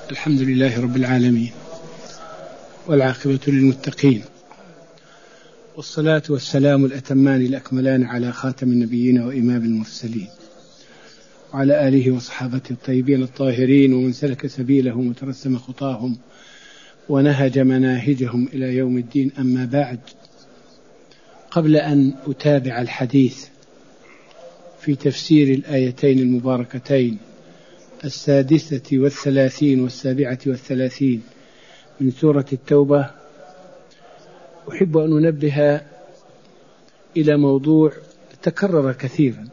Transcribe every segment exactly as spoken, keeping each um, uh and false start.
الحمد لله رب العالمين، والعاقبة للمتقين، والصلاة والسلام الأتمان الأكملان على خاتم النبيين وإمام المرسلين، وعلى آله وصحابته الطيبين الطاهرين، ومن سلك سبيلهم وترسم خطاهم ونهج مناهجهم إلى يوم الدين. أما بعد، قبل أن أتابع الحديث في تفسير الآيتين المباركتين السادسة والثلاثين والسابعة والثلاثين من سورة التوبة، أحب أن أنبه إلى موضوع تكرر كثيرا.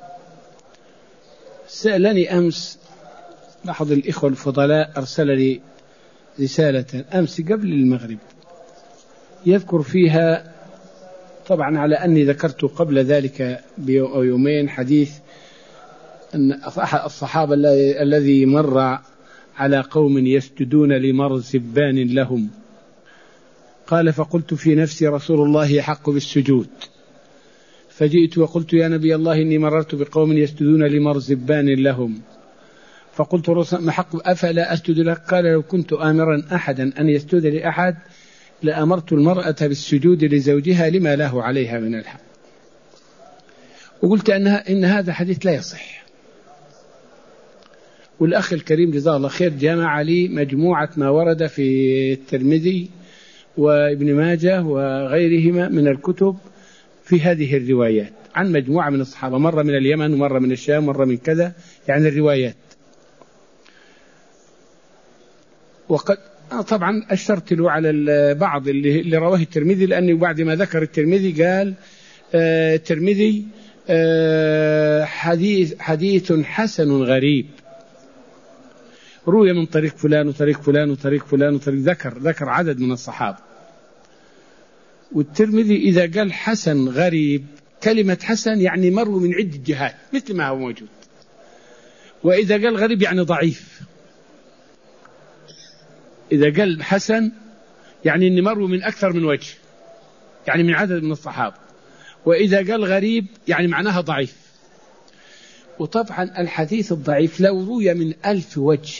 سألني أمس بعض الإخوة الفضلاء، أرسل لي رسالة أمس قبل المغرب يذكر فيها، طبعا على أني ذكرت قبل ذلك بيومين حديث أن أحد الصحابة الذي مر على قوم يسجدون لمرزبان لهم، قال: فقلت في نفسي رسول الله يحق بالسجود، فجئت وقلت: يا نبي الله، إني مررت بقوم يسجدون لمرزبان لهم، فقلت: ما حق أفلا أسجد لك؟ قال: لو كنت آمرا أحدا أن يسجد لأحد لأمرت المرأة بالسجود لزوجها لما له عليها من الحق. وقلت أنها إن هذا حديث لا يصح. والأخ الكريم جزاه الله خير جمع لي مجموعة ما ورد في الترمذي وابن ماجه وغيرهما من الكتب في هذه الروايات عن مجموعة من الصحابة، مرة من اليمن ومرة من الشام ومرة من كذا، يعني الروايات. وقد طبعا أشرت له على البعض اللي, اللي رواه الترمذي، لأنه بعد ما ذكر الترمذي قال آه الترمذي آه حديث, حديث حسن غريب روي من طريق فلان وطريق فلان وطريق فلان وطريق، ذكر ذكر عدد من الصحابة. والترمذي إذا قال حسن غريب، كلمة حسن يعني مر من عدة جهات مثل ما هو موجود، وإذا قال غريب يعني ضعيف. إذا قال حسن يعني إن مروا من أكثر من وجه، يعني من عدد من الصحابة، وإذا قال غريب يعني معناها ضعيف. وطبعا الحديث الضعيف لو روي من ألف وجه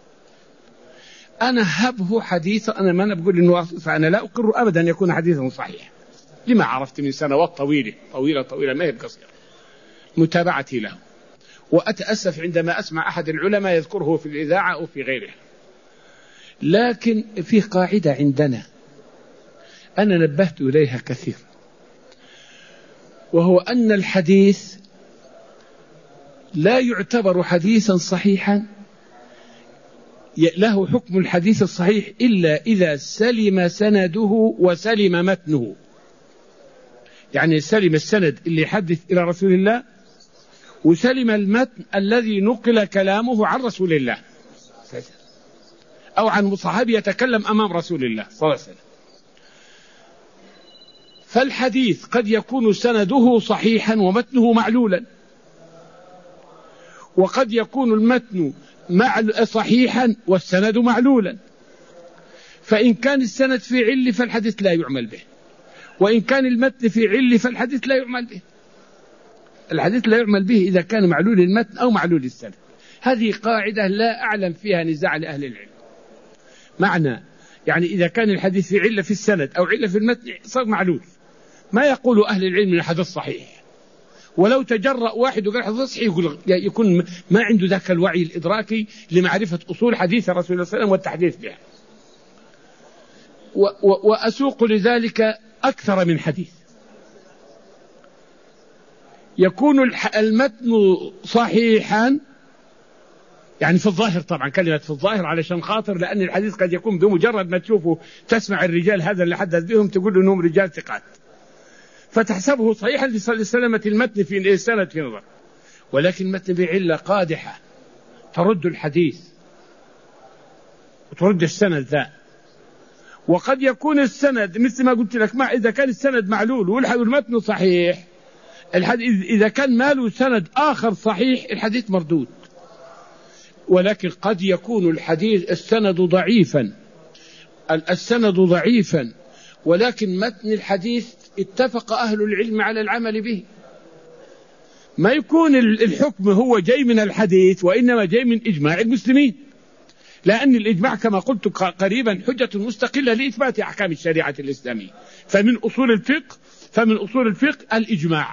أنا هبه حديث، أنا ما بقول إنه، فأنا لا أقر أبدا أن يكون حديثا صحيح لما عرفت من سنوات طويلة طويلة طويلة ما هي بقصيرة متابعتي له. وأتأسف عندما أسمع أحد العلماء يذكره في الإذاعة أو في غيره. لكن في قاعدة عندنا أنا نبهت إليها كثير، وهو أن الحديث لا يعتبر حديثا صحيحا له حكم الحديث الصحيح إلا إذا سلم سنده وسلم متنه. يعني سلم السند اللي يحدث إلى رسول الله، وسلم المتن الذي نقل كلامه عن رسول الله أو عن صحابي يتكلم أمام رسول الله صلى الله عليه وسلم. فالحديث قد يكون سنده صحيحا ومتنه معلولا، وقد يكون المتن صحيحا والسند معلولا. فإن كان السند في عل فالحديث لا يعمل به، وإن كان المتن في عل فالحديث لا يعمل به. الحديث لا يعمل به إذا كان معلول المتن أو معلول السند. هذه قاعدة لا أعلم فيها نزاع لأهل العلم. معنى يعني إذا كان الحديث في علة في السند أو علة في المتن صار معلول، ما يقول أهل العلم من الحديث صحيح. ولو تجرأ واحد وقال حديث صحيح يقول يكون ما عنده ذاك الوعي الإدراكي لمعرفة أصول حديث الرسول صلى الله عليه وسلم والتحديث بها. وأسوق لذلك أكثر من حديث يكون المتن صحيحا، يعني في الظاهر، طبعا كلمة في الظاهر علشان خاطر، لأن الحديث قد يكون بمجرد ما تشوفه تسمع الرجال هذا اللي حدث بهم تقول إنهم رجال ثقات، فتحسبه صحيحا لسلامة المتن في السند في نظر، ولكن المتن بعلة قادحة ترد الحديث وترد السند ذا. وقد يكون السند مثل ما قلت لك، ما إذا كان السند معلول والمتن صحيح، الحديث إذا كان ماله سند آخر صحيح الحديث مردود. ولكن قد يكون الحديث السند ضعيفا، السند ضعيفا ولكن متن الحديث اتفق أهل العلم على العمل به. ما يكون الحكم هو جاي من الحديث، وإنما جاي من إجماع المسلمين. لأن الإجماع كما قلت قريبا حجة مستقلة لإثبات أحكام الشريعة الإسلامية. فمن أصول الفقه فمن أصول الفقه الإجماع.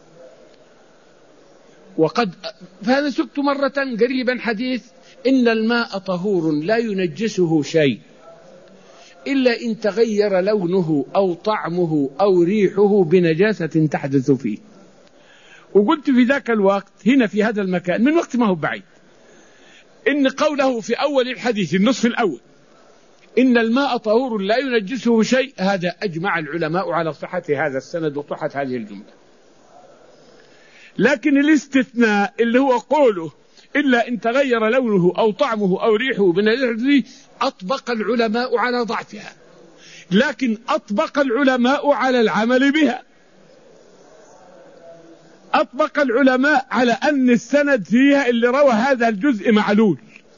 وقد فهذا سكت مرة قريبا حديث إن الماء طهور لا ينجسه شيء إلا إن تغير لونه أو طعمه أو ريحه بنجاسة تحدث فيه. وقلت في ذاك الوقت هنا في هذا المكان من وقت ما هو بعيد إن قوله في أول الحديث النصف الأول إن الماء طهور لا ينجسه شيء، هذا أجمع العلماء على صحة هذا السند وصحة هذه الجملة. لكن الاستثناء اللي هو قوله إلا إن تغير لونه أو طعمه أو ريحه بنجاسة أطبق العلماء على ضعفها، لكن أطبق العلماء على العمل بها. أطبق العلماء على أن السند فيها اللي روى هذا الجزء معلول،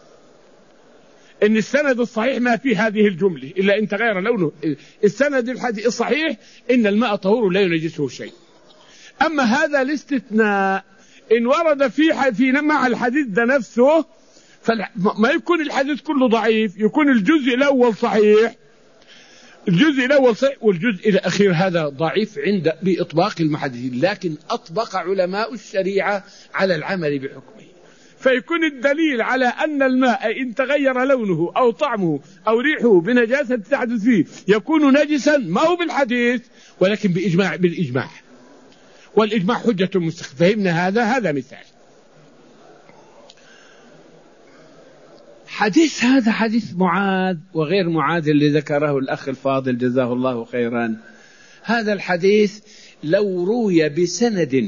إن السند الصحيح ما فيه هذه الجملة إلا إن تغير لونه. السند الحديث الصحيح إن الماء طهور لا ينجسه شيء. أما هذا الاستثناء إن ورد في في مع الحديث ده نفسه فما يكون الحديث كله ضعيف، يكون الجزء الأول صحيح الجزء الأول صحيح والجزء الأخير هذا ضعيف عند بإطباق المحدثين. لكن أطبق علماء الشريعة على العمل بحكمه، فيكون الدليل على أن الماء إن تغير لونه أو طعمه أو ريحه بنجاسة تحدث فيه يكون نجسا، ما هو بالحديث ولكن بإجماع بالإجماع، والإجماع حجة مستقلة. فهمنا هذا؟ هذا مثال. حديث هذا حديث معاذ وغير معاذ اللي ذكره الأخ الفاضل جزاه الله خيرا. هذا الحديث لو روي بسند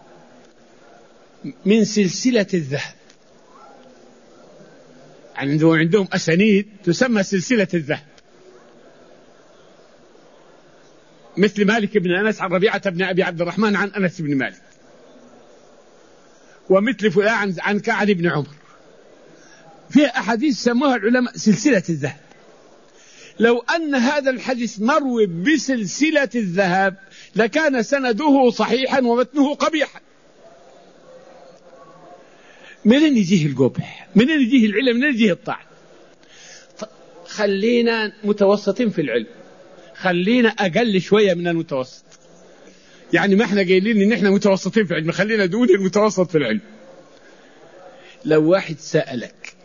من سلسلة الذهب، عندهم عندهم أسانيد تسمى سلسلة الذهب، مثل مالك بن أنس عن ربيعة بن أبي عبد الرحمن عن أنس بن مالك، ومثل فلان عن كعب بن عمر، في أحاديث سموها العلماء سلسلة الذهب. لو أن هذا الحديث مروي بسلسلة الذهب لكان سنده صحيحا ومتنه قبيحا. منين يجيه القبح؟ منين يجيه العلم؟ منين يجيه الطعن؟ خلينا متوسطين في العلم، خلينا أقل شوية من المتوسط، يعني ما احنا قايلين إن احنا متوسطين في العلم، خلينا دون المتوسط في العلم. لو واحد سألك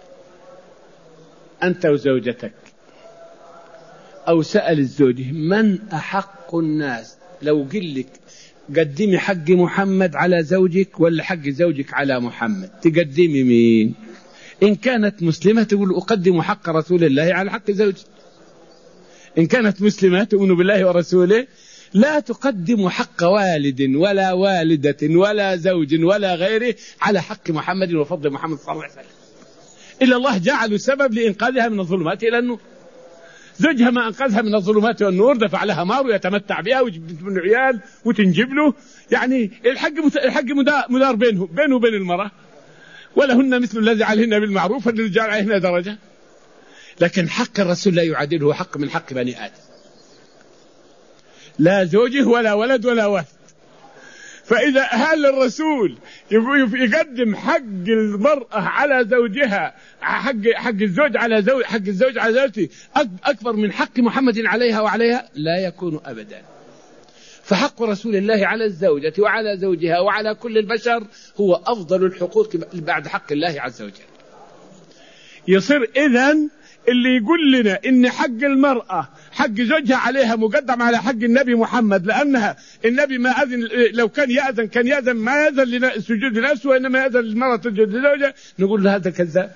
أنت وزوجتك أو سأل الزوجة من أحق الناس، لو قل لك قدمي حق محمد على زوجك ولا حق زوجك على محمد، تقدمي مين؟ إن كانت مسلمة تقول أقدم حق رسول الله على حق زوجي، إن كانت مسلمة تؤمن بالله ورسوله لا تقدم حق والد ولا والدة ولا زوج ولا غيره على حق محمد وفضل محمد صلى الله عليه وسلم، إلا الله جعل سبب لإنقاذها من الظلمات إلى النور. زوجها ما أنقذها من الظلمات والنور، دفع لها مار ويتمتع بها ويجيب من عيال وتنجب له، يعني الحق الحق مدار بينه بينه وبين المرأة، ولهن مثل الذي عليهن بالمعروف والرجال عليهن درجة. لكن حق الرسول لا يعادله حق من حق بني آدم، لا زوجه ولا ولد ولا والد. فإذا هل الرسول يقدم حق المرأة على زوجها، حق حق الزوج على زوج حق الزوج على زوجته أكبر من حق محمد عليها وعليها؟ لا يكون أبدا. فحق رسول الله على الزوجة وعلى زوجها وعلى كل البشر هو أفضل الحقوق بعد حق الله عز وجل. يصير إذن اللي يقول لنا إن حق المرأة حق زوجها عليها مقدم على حق النبي محمد، لأنها النبي ما أذن، لو كان يأذن كان يأذن ما يأذن لسجود لنفسه وإنما يأذن للمرأة تسجد لزوجها، نقول له هذا كذاب.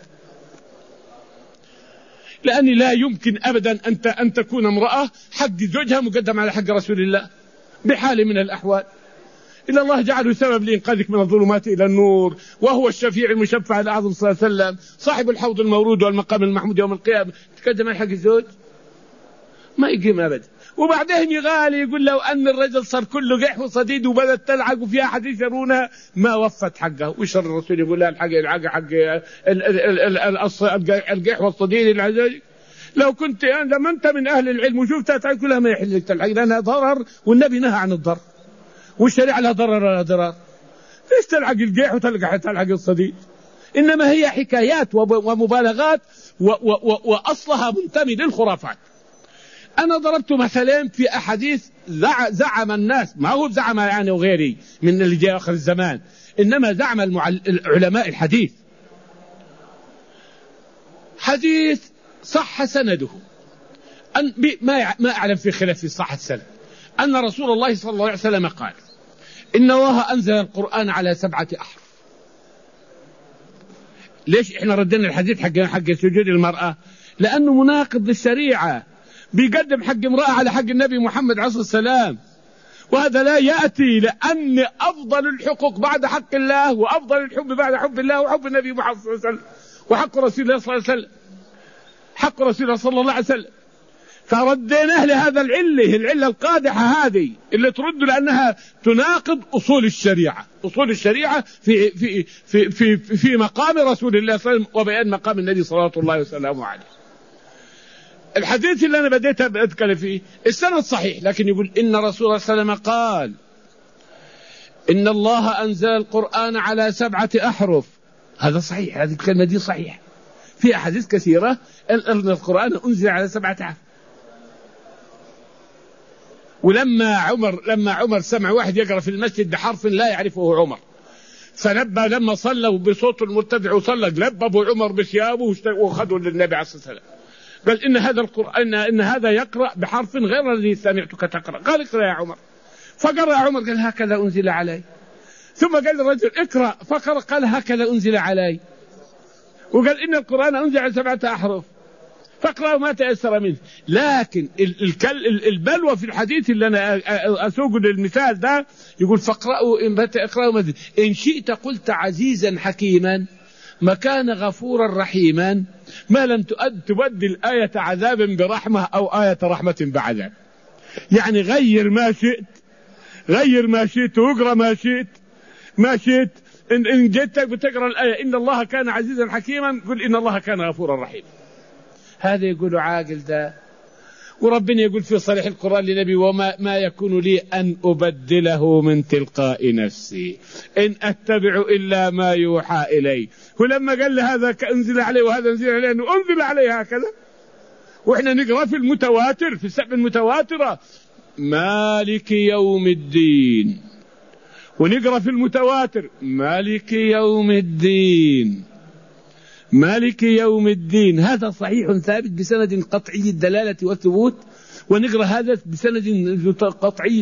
لأن لا يمكن أبدا أنت أن تكون امرأة حق زوجها مقدم على حق رسول الله بحال من الأحوال، إلا الله جعله سبب لإنقاذك من الظلمات إلى النور، وهو الشفيع المشفع الأعظم صلى الله عليه وسلم، صاحب الحوض المورود والمقام المحمود يوم القيامة، تقدم على حق الزوج؟ ما يقيم أبدا. وبعدين يغالي يقول لو أن الرجل صار كله قح وصديد وبدت تلعق وفيها حديث يرونها ما وفت حقه. وش الرسول يقول لها الحق العق حق القح والصديد العزاج؟ لو كنت لما أنت من أهل العلم وشوفتها تقول لها ما يحل لك تلعق لأنها ضرر، والنبي نهى عن الضرر والشريعة لها ضرر ولا ضرر. ليش تلعق القح وتلعق تلعق الصديد؟ إنما هي حكايات ومبالغات وأصلها منتمي للخرافات. أنا ضربت مثلين في أحاديث زعم الناس، ما هو زعم يعني وغيري من اللي جاء آخر الزمان، إنما زعم العلماء الحديث. حديث صح سنده، أن ما ما أعلم في خلاف في صحة السند، أن رسول الله صلى الله عليه وسلم قال إن الله أنزل القرآن على سبعة أحرف. ليش إحنا ردنا الحديث حق حق سجود المرأة؟ لأنه مناقض للشريعة، بيقدم حق امرأة على حق النبي محمد عليه الصلاة والسلام، وهذا لا يأتي، لأن أفضل الحقوق بعد حق الله، وأفضل الحب بعد حب الله وحب النبي محمد صلى الله عليه وسلم، وحق رسول الله صلى الله عليه وسلم، حق رسول الله صلى الله عليه وسلم. فرديناه لهذا العلة العلة القادحة هذه اللي ترد، لأنها تناقض أصول الشريعة، أصول الشريعة في في في في في مقام رسول الله صلى الله عليه وسلم وبيان مقام النبي صلى الله عليه وسلم عليه. الحديث اللي أنا بديت أتكلم فيه السند صحيح، لكن يقول إن رسول الله صلى الله عليه وسلم قال إن الله أنزل القرآن على سبعة أحرف. هذا صحيح، هذه الكلمة دي صحيح. في أحاديث كثيرة أن القرآن أنزل على سبعة أحرف. ولما عمر لما عمر سمع واحد يقرأ في المسجد بحرف لا يعرفه عمر، فنبى لما صلوا بصوت المرتفع وصلى لبى أبو عمر بثيابه وخذوا للنبي عليه الصلاة والسلام، قال إن هذا القرآن إن هذا يقرأ بحرف غير الذي سمعتك تقرأ. قال اقرأ يا عمر، فقرأ عمر قال هكذا أنزل علي. ثم قال الرجل اقرأ، فقرأ قال هكذا أنزل علي. وقال إن القرآن أنزل على سبعة أحرف فاقرأوا ما تيسر منه. لكن البلوى في الحديث اللي أنا أسوق للمثال ده يقول فاقرأوا إن اقرأوا إن شئت قلت عزيزا حكيما مكان غفورا رحيما ما لم تبدل آية عذاب برحمة أو آية رحمة بعذاب. يعني غير ما شئت، غير ما شئت واقرأ ما شئت ما شئت. إن, إن جئت بتقرأ الآية إن الله كان عزيزا حكيما قل إن الله كان غفورا رحيما. هذا يقول عاقل ده. وربنا يقول في صريح القرآن لنبي وما ما يكون لي أن أبدله من تلقاء نفسي إن أتبع إلا ما يوحى إلي. ولما قال له هذا أنزل عليه وهذا أنزل عليه أنه أنزل عليه هكذا. وإحنا نقرأ في المتواتر في السبع المتواترة مالك يوم الدين، ونقرأ في المتواتر مالك يوم الدين مالك يوم الدين. هذا صحيح ثابت بسند قطعي الدلالة والثبوت، ونقرأ هذا بسند قطعي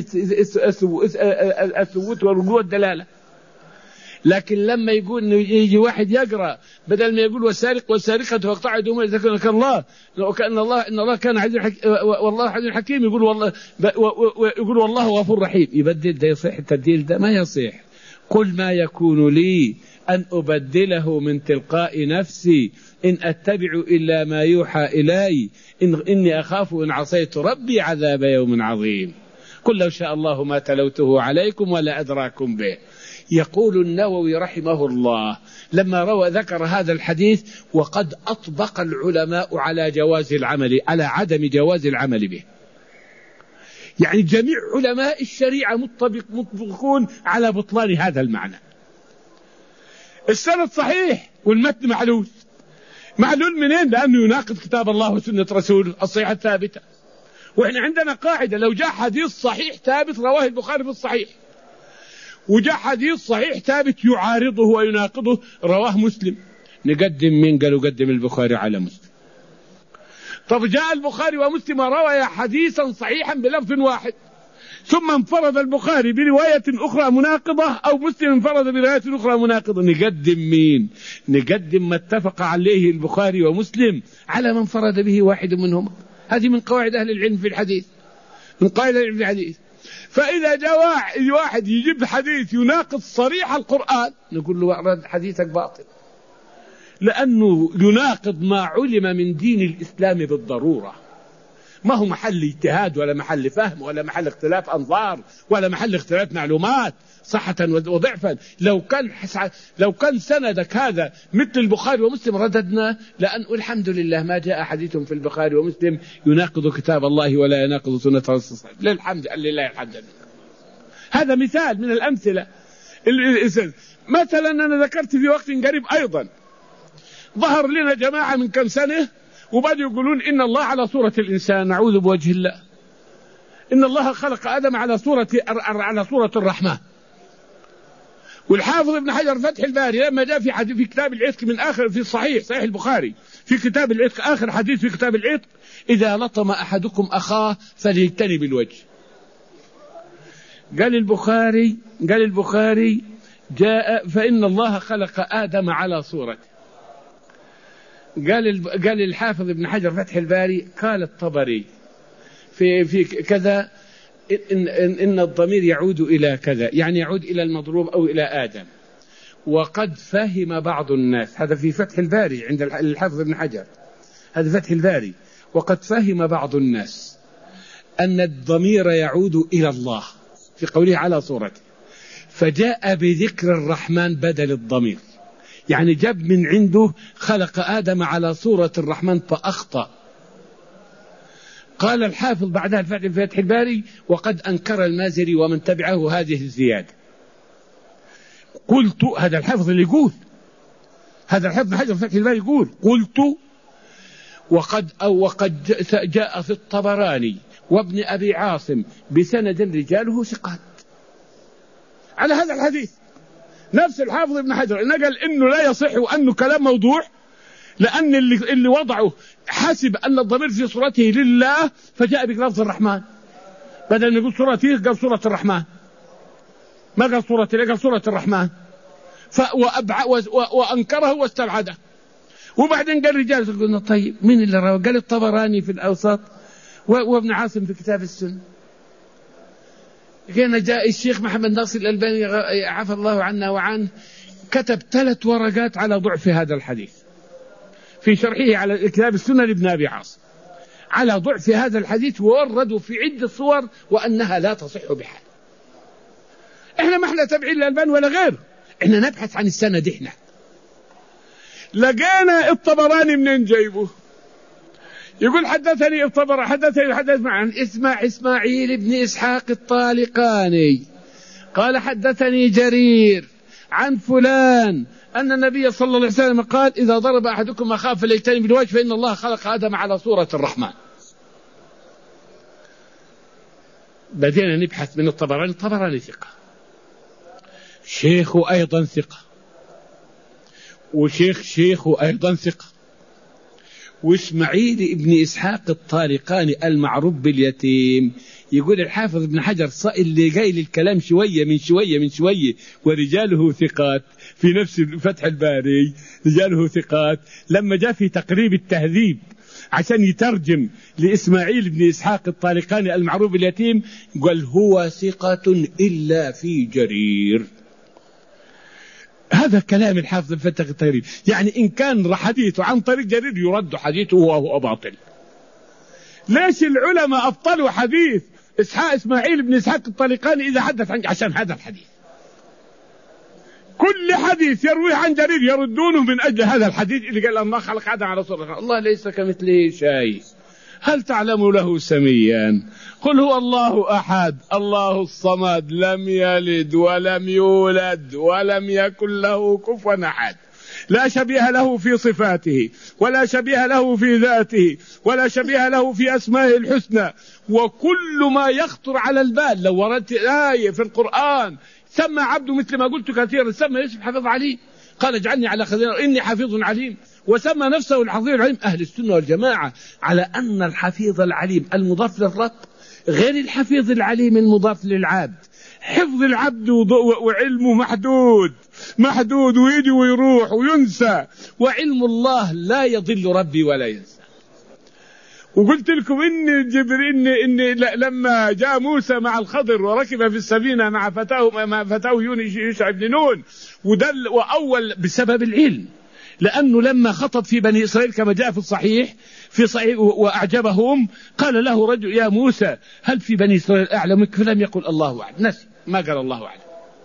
الثبوت والرجوع الدلالة. لكن لما يقول يجي واحد يقرأ بدل ما يقول والسارق والسارقة فاقطعوا أيديهما إذا كان الله وكأن الله إن الله كان عزيز والله عزيز حكيم، يقول والله يقول والله غفور رحيم، يبدل ده يصح؟ التبديل ده ما يصح. قل ما يكون لي أن أبدله من تلقاء نفسي إن أتبع إلا ما يوحى إلي إن إني أخاف إن عصيت ربي عذاب يوم عظيم. قل لو شاء الله ما تلوته عليكم ولا أدراكم به. يقول النووي رحمه الله لما روى ذكر هذا الحديث وقد أطبق العلماء على جواز العمل على عدم جواز العمل به. يعني جميع علماء الشريعة مطبق مطبقون على بطلان هذا المعنى. السند صحيح والمتن معلول. معلول منين؟ لأنه يناقض كتاب الله وسنة رسوله الصحيحة الثابتة. وإحنا عندنا قاعدة لو جاء حديث صحيح ثابت رواه البخاري في الصحيح وجاء حديث صحيح ثابت يعارضه ويناقضه رواه مسلم، نقدم من قالوا قدم البخاري على مسلم. طب جاء البخاري ومسلم روى حديثا صحيحا بلفظ واحد ثم انفرد البخاري برواية أخرى مناقضة أو مسلم انفرد برواية أخرى مناقضة، نقدم مين؟ نقدم ما اتفق عليه البخاري ومسلم على من انفرد به واحد منهما. هذه من قواعد أهل العلم في الحديث، من قواعد العلم في الحديث. فإذا جاء واحد يجيب حديث يناقض صريح القرآن نقول له حديثك باطل، لأنه يناقض ما علم من دين الإسلام بالضرورة، ما هو محل اجتهاد ولا محل فهم ولا محل اختلاف أنظار ولا محل اختلاف معلومات صحة وضعفا. لو كان لو كان سندك هذا مثل البخاري ومسلم رددنا لأن الحمد لله ما جاء حديث في البخاري ومسلم يناقض كتاب الله ولا يناقض سنة رسول الله. للحمد لله الحمد لله. هذا مثال من الأمثلة. مثلا أنا ذكرت في وقت قريب أيضا ظهر لنا جماعة من كم سنة وبدأوا يقولون إن الله على صورة الإنسان، نعوذ بوجه الله. إن الله خلق آدم على صورة على صورة الرحمن. والحافظ ابن حجر فتح الباري لما جاء في حديث في كتاب العتق من آخر في الصحيح صحيح البخاري في كتاب العتق آخر حديث في كتاب العتق: إذا لطم أحدكم أخاه فليجتنب الوجه. قال البخاري قال البخاري جاء فإن الله خلق آدم على صورته. قال قال الحافظ ابن حجر فتح الباري قال الطبري في في كذا إن, إن, إن الضمير يعود إلى كذا، يعني يعود إلى المضروب أو إلى آدم. وقد فهم بعض الناس، هذا في فتح الباري عند الحافظ ابن حجر، هذا فتح الباري: وقد فهم بعض الناس أن الضمير يعود إلى الله في قوله على صورته، فجاء بذكر الرحمن بدل الضمير، يعني جاب من عنده خلق آدم على صورة الرحمن فأخطأ. قال الحافظ بعدها في فتح الباري: وقد أنكر المازري ومن تبعه هذه الزيادة. قلت، هذا الحافظ اللي يقول، هذا الحافظ حجر فتح الباري يقول: قلت وقد أو وقد جاء في الطبراني وابن أبي عاصم بسند رجاله ثقات على هذا الحديث. نفس الحافظ ابن حجر نقل إنه لا يصح وأنه كلام موضوع، لأن اللي, اللي وضعه حسب أن الضمير في صورته لله فجاء بلفظ الرحمن، بدل ما يقول صورته قال صورة الرحمن، ما قال صورته قال صورة الرحمن، وأنكره واستبعده. وبعدين قال رجال قلنا طيب مين اللي روى؟ قال الطبراني في الأوسط وابن عاصم في كتاب السنة. كان جاء الشيخ محمد ناصر الألباني عفى الله عنا وعنه كتب ثلاث ورقات على ضعف هذا الحديث في شرحه على كتاب السنة لابن أبي عاصم، على ضعف هذا الحديث، ووردوا في عدة صور وأنها لا تصح بحال. إحنا ما إحنا تابعين الألباني ولا غير، إحنا نبحث عن السند. إحنا لقينا الطبراني منين جايبه؟ يقول حدثني الطبراني حدثني حدث عن اسمع إسماعيل بن إسحاق الطالقاني قال حدثني جرير عن فلان أن النبي صلى الله عليه وسلم قال: إذا ضرب أحدكم أخاه فليجتنب بالوجه فإن الله خلق آدم على صورة الرحمن. بدينا نبحث من الطبراني، الطبراني ثقة، شيخه أيضا ثقة، وشيخ شيخه أيضا ثقة، وإسماعيل ابن إسحاق الطالقاني المعروف باليتيم. يقول الحافظ ابن حجر اللي جاي للكلام شوية من شوية من شوية ورجاله ثقات في نفس فتح الباري، رجاله ثقات. لما جاء في تقريب التهذيب عشان يترجم لإسماعيل بن إسحاق الطالقاني المعروف باليتيم قال: هو ثقة إلا في جرير. هذا كلام الحافظ الفتح التقريب، يعني إن كان حديثه عن طريق جرير يرد حديثه وهو باطل. ليش العلماء أبطلوا حديث إسحاق إسماعيل بن إسحاق الطالقاني إذا حدث عن عشان هذا الحديث؟ كل حديث يرويه عن جرير يردونه من أجل هذا الحديث اللي قال الله خلق آدم على صورة الله ليس كمثله شيء. هل تعلم له سميا؟ قل هو الله أحد الله الصمد لم يلد ولم يولد ولم يكن له كفوا أحد، لا شبيه له في صفاته ولا شبيه له في ذاته ولا شبيه له في أسمائه الحسنى. وكل ما يخطر على البال، لو وردت آية في القرآن سمى عبده مثل ما قلت كثيرا، سمى يوسف حفظ عليم، قال اجعلني على خزائن إني حفيظ عليم، وسمى نفسه الحفيظ العليم. أهل السنة والجماعة على أن الحفيظ العليم المضاف للرب غير الحفيظ العليم المضاف للعبد. حفظ العبد وعلمه محدود محدود ويجي ويروح وينسى، وعلم الله لا يضل ربي ولا ينسى. وقلت لكم إن جبريل إن, إن لما جاء موسى مع الخضر وركب في السفينة مع فتاه مع فتاه يونس يوشع بن نون، ودل وأول بسبب العلم، لأنه لما خطب في بني إسرائيل كما جاء في الصحيح في صحيح وأعجبهم قال له رجل: يا موسى هل في بني إسرائيل أعلمك؟ فلم يقل الله أعلم، نسي ما قال الله أعلم.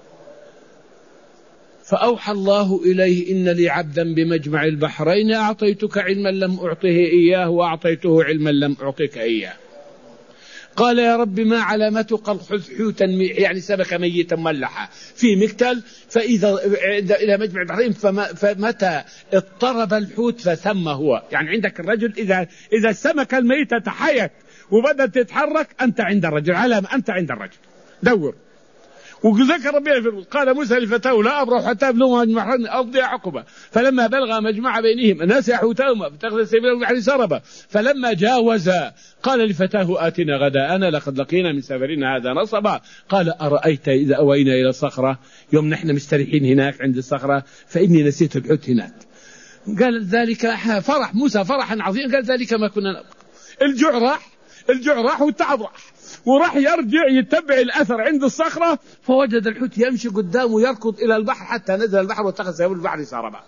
فأوحى الله إليه: إن لي عبدا بمجمع البحرين أعطيتك علما لم أعطه إياه وأعطيته علما لم أعطيك إياه. قال يا رب ما علامته؟ قال حوتا يعني سمكة ميتا ملحة في مكتل، فإذا إلى مجمع البحرين فمتى اضطرب الحوت فثم هو. يعني عندك الرجل إذا إذا السمكة الميتة تحيت وبدأت تتحرك أنت عند الرجل، علامة أنت عند الرجل، دور. وذكر ربنا قال موسى لفتاه لا أبرح حتى أبلغ مجمع البحرين أمضي حقبة، فلما بلغ مجمع بينهم نسي حوتهما فاتخذ سبيلا في البحر سربا، فلما جاوزا قال لفتاه آتنا غداءنا لقد لقينا من سفرنا هذا نصبا. قال أرأيت إذا أوينا إلى الصخرة، يوم نحن مستريحين هناك عند الصخرة فإني نسيت الحوت هناك. قال ذلك فرح موسى فرحا عظيما، قال ذلك ما كنا نبقى. الجوع راح، الجوع راح والتعب راح، وراح يرجع يتبع الأثر عند الصخرة فوجد الحوت يمشي قدامه يركض إلى البحر حتى نزل البحر واتخذ سبيل البحر سربا.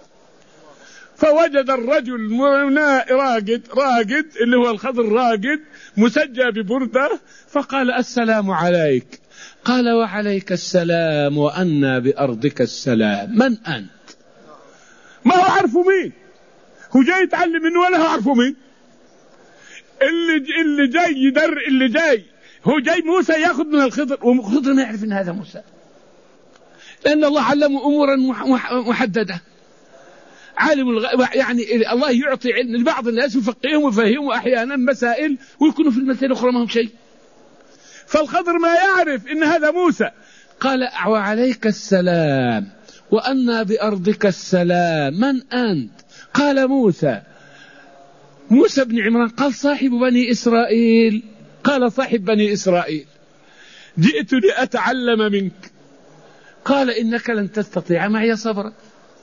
فوجد الرجل راقد راقد اللي هو الخضر راقد مسجى ببردة، فقال السلام عليك. قال وعليك السلام وأنا بأرضك السلام. من أنت؟ ما هو عارفه مين، هو جاي يتعلم منه ولا هو عارفه مين. اللي اللي جاي يدر اللي جاي هو جاي موسى ياخذ من الخضر، والخضر ما يعرف ان هذا موسى، لان الله علمه امورا محدده. عالم الغ... يعني الله يعطي علم لبعض الناس يفقههم ويفهمهم احيانا مسائل ويكونوا في المسائل الاخرى ما هم شيء. فالخضر ما يعرف ان هذا موسى. قال وعليك السلام وأنا بأرضك السلام. من أنت؟ قال موسى موسى بن عمران. قال صاحب بني إسرائيل. قال صاحب بني إسرائيل جئت لأتعلم منك. قال إنك لن تستطيع معي صبرا.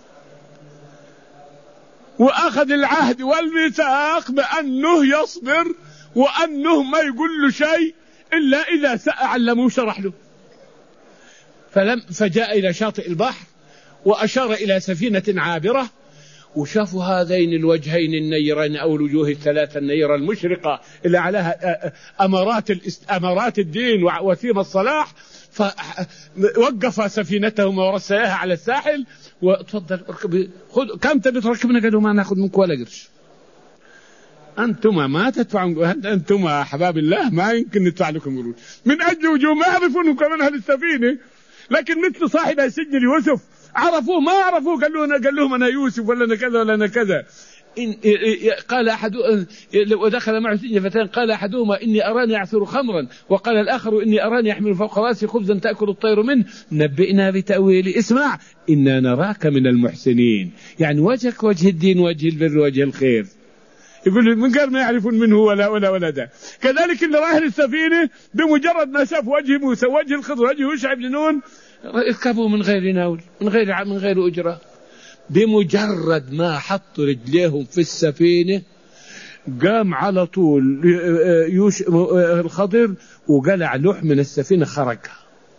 وأخذ العهد والميثاق بأنه يصبر وأنه ما يقول له شيء إلا إذا سأعلمه وشرح له. فلم فجاء إلى شاطئ البحر وأشار إلى سفينة عابرة، وشافوا هذين الوجهين النيرين أو الوجوه الثلاثة النيرة المشرقة اللي عليها أمارات, أمارات الدين وثيم الصلاح، فوقف سفينتهم ورساها على الساحل وتفضل اركب. خذ كم تبي تركبنا؟ قالوا ما ناخذ منك ولا قرش. أنتما ما تدفعون، أنتما أحباب الله ما يمكن ندفع لكم قروش. من أجل وجوه ما يعرفونهم كمان أهل السفينة، لكن مثل صاحب السجن يوسف عرفوه ما عرفوه، قال لهم قال لهم أنا يوسف ولا أنا كذا ولا أنا كذا. إن قال أحد ودخل معه سجن فتان قال أحدهما إني أراني أعصر خمرا وقال الآخر إني أراني أحمل فوق رأسي خبزا تأكل الطير منه نبئنا بتأويل. اسمع إنا نراك من المحسنين. يعني وجهك وجه الدين وجه البر وجه الخير. يقول من غير ما يعرفون منه ولا ولا ولا ده. كذلك اللي راهن السفينة بمجرد ما شاف وجه موسى وجه الخضر وجه يشع بن نون اركبوا من غير ناول من غير من غير أجرة. بمجرد ما حطوا رجليهم في السفينة قام على طول يوش الخضر وقلع لوح من السفينة خرجها.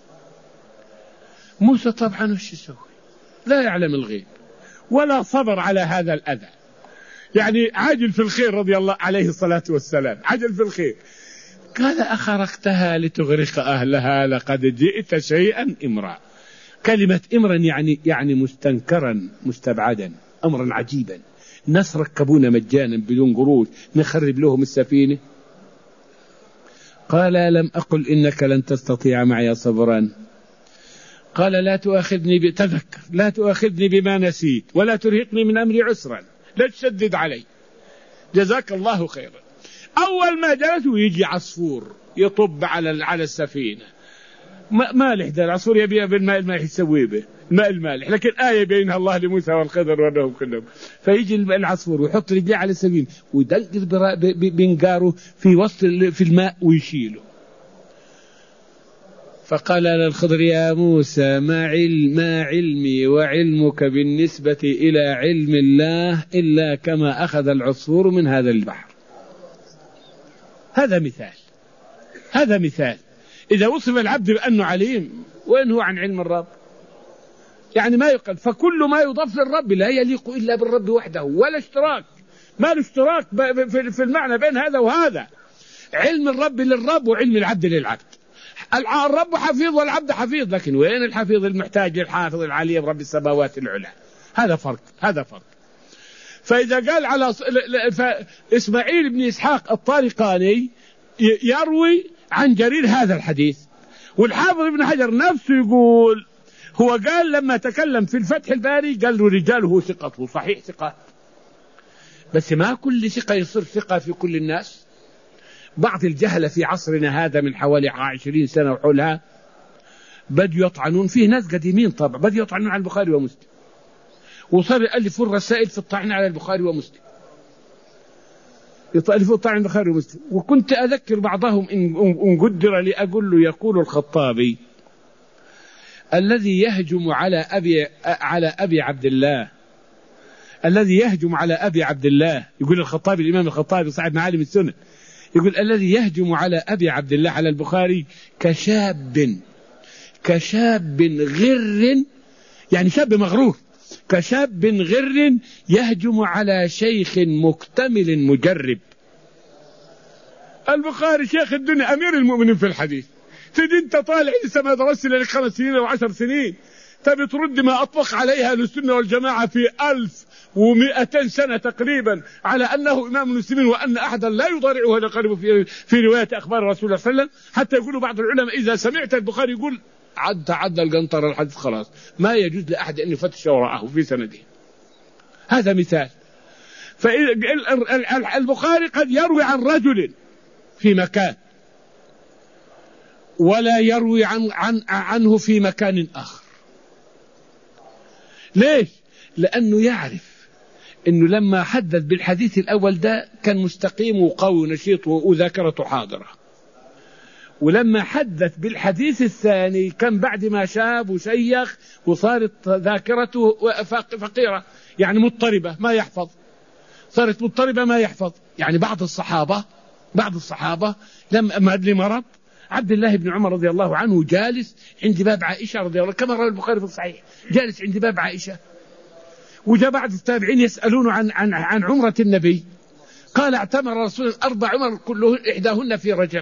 موسى طبعا وش يسوي؟ لا يعلم الغيب ولا صبر على هذا الأذى. يعني عاجل في الخير رضي الله عليه الصلاة والسلام، عاجل في الخير. قال أخرقتها لتغرق أهلها لقد جئت شيئا إمرا. كلمة إمرا يعني يعني مستنكرا مستبعدا، أمرا عجيبا. الناس ركبونا مجانا بدون قروش نخرب لهم السفينة. قال لم أقل إنك لن تستطيع معي صبرا. قال لا تؤاخذني بتذكر لا تؤاخذني بما نسيت ولا ترهقني من أمري عسرا، لا تشدد علي، جزاك الله خيرا. أول ما جلسوا يجي عصفور يطب على على السفينة مالح. ده العصفور يبيع بالماء المالح يسوي به الماء المالح، لكن آية بينها الله لموسى والخضر وأنهم كلهم. فيجي العصفور ويحط رجليه على السفينة ويدقر بنقاره في وسط في الماء ويشيله. فقال للخضر يا موسى ما علم ما علمي وعلمك بالنسبة إلى علم الله إلا كما أخذ العصفور من هذا البحر. هذا مثال هذا مثال إذا وصف العبد بأنه عليم وين هو عن علم الرب؟ يعني ما يقال. فكل ما يضاف للرب لا يليق إلا بالرب وحده، ولا اشتراك، ما له اشتراك في المعنى بين هذا وهذا. علم الرب للرب وعلم العبد للعبد. الرب حفيظ والعبد حفيظ، لكن وين الحفيظ المحتاج للحافظ العليم رب السماوات العلى؟ هذا فرق هذا فرق. فإذا قال على إسماعيل بن إسحاق الطارقاني يروي عن جرير هذا الحديث. والحافظ ابن حجر نفسه يقول هو قال لما تكلم في الفتح الباري قال له رجاله ثقته صحيح ثقة، بس ما كل ثقة يصير ثقة في كل الناس. بعض الجهلة في عصرنا هذا من حوالي عشرين سنة وحولها بدوا يطعنون فيه، ناس قديمين طبعا بدوا يطعنون على البخاري ومسلم، وصار يألفون رسائل في الطعن على البخاري ومسلم، يألفون الطعن على البخاري ومسلم. وكنت أذكر بعضهم إن قدر لي أقول له يقول الخطابي الذي يهجم على أبي على أبي عبد الله الذي يهجم على أبي عبد الله، يقول الخطابي الإمام الخطابي صاحب معالم السنة، يقول الذي يهجم على أبي عبد الله على البخاري كشاب كشاب غر، يعني شاب مغرور، كشاب غر يهجم على شيخ مكتمل مجرب. البخاري شيخ الدنيا أمير المؤمنين في الحديث، تجي انت طالع لسه ما درست لك خمس سنين او عشر سنين تبي ترد ما اطبق عليها السنه والجماعه في ألف ومئتين سنه تقريبا على انه امام المسلمين وان احدا لا يضارعه ولا يقاربه في في روايه اخبار رسول الله صلى الله عليه وسلم. حتى يقولوا بعض العلماء اذا سمعت البخاري يقول عد عد القنطر الحديث خلاص ما يجوز لاحد ان يفتش وراءه في سنده. هذا مثال. فالبخاري قد يروي عن رجل في مكان ولا يروي عن عن عنه في مكان آخر. ليش؟ لأنه يعرف أنه لما حدث بالحديث الأول ده كان مستقيم وقوي ونشيط وذاكرته حاضرة، ولما حدث بالحديث الثاني كان بعد ما شاب وشيخ وصارت ذاكرته فقيرة، يعني مضطربة ما يحفظ، صارت مضطربة ما يحفظ. يعني بعض الصحابة بعض الصحابة لما لمرض عبد الله بن عمر رضي الله عنه جالس عند باب عائشة رضي الله كما روى البخاري في الصحيح، جالس عند باب عائشة، وجاء بعض التابعين يسألون عن عن عن عمرة النبي، قال اعتمر رسول أربع عمر كله إحداهن في رجب.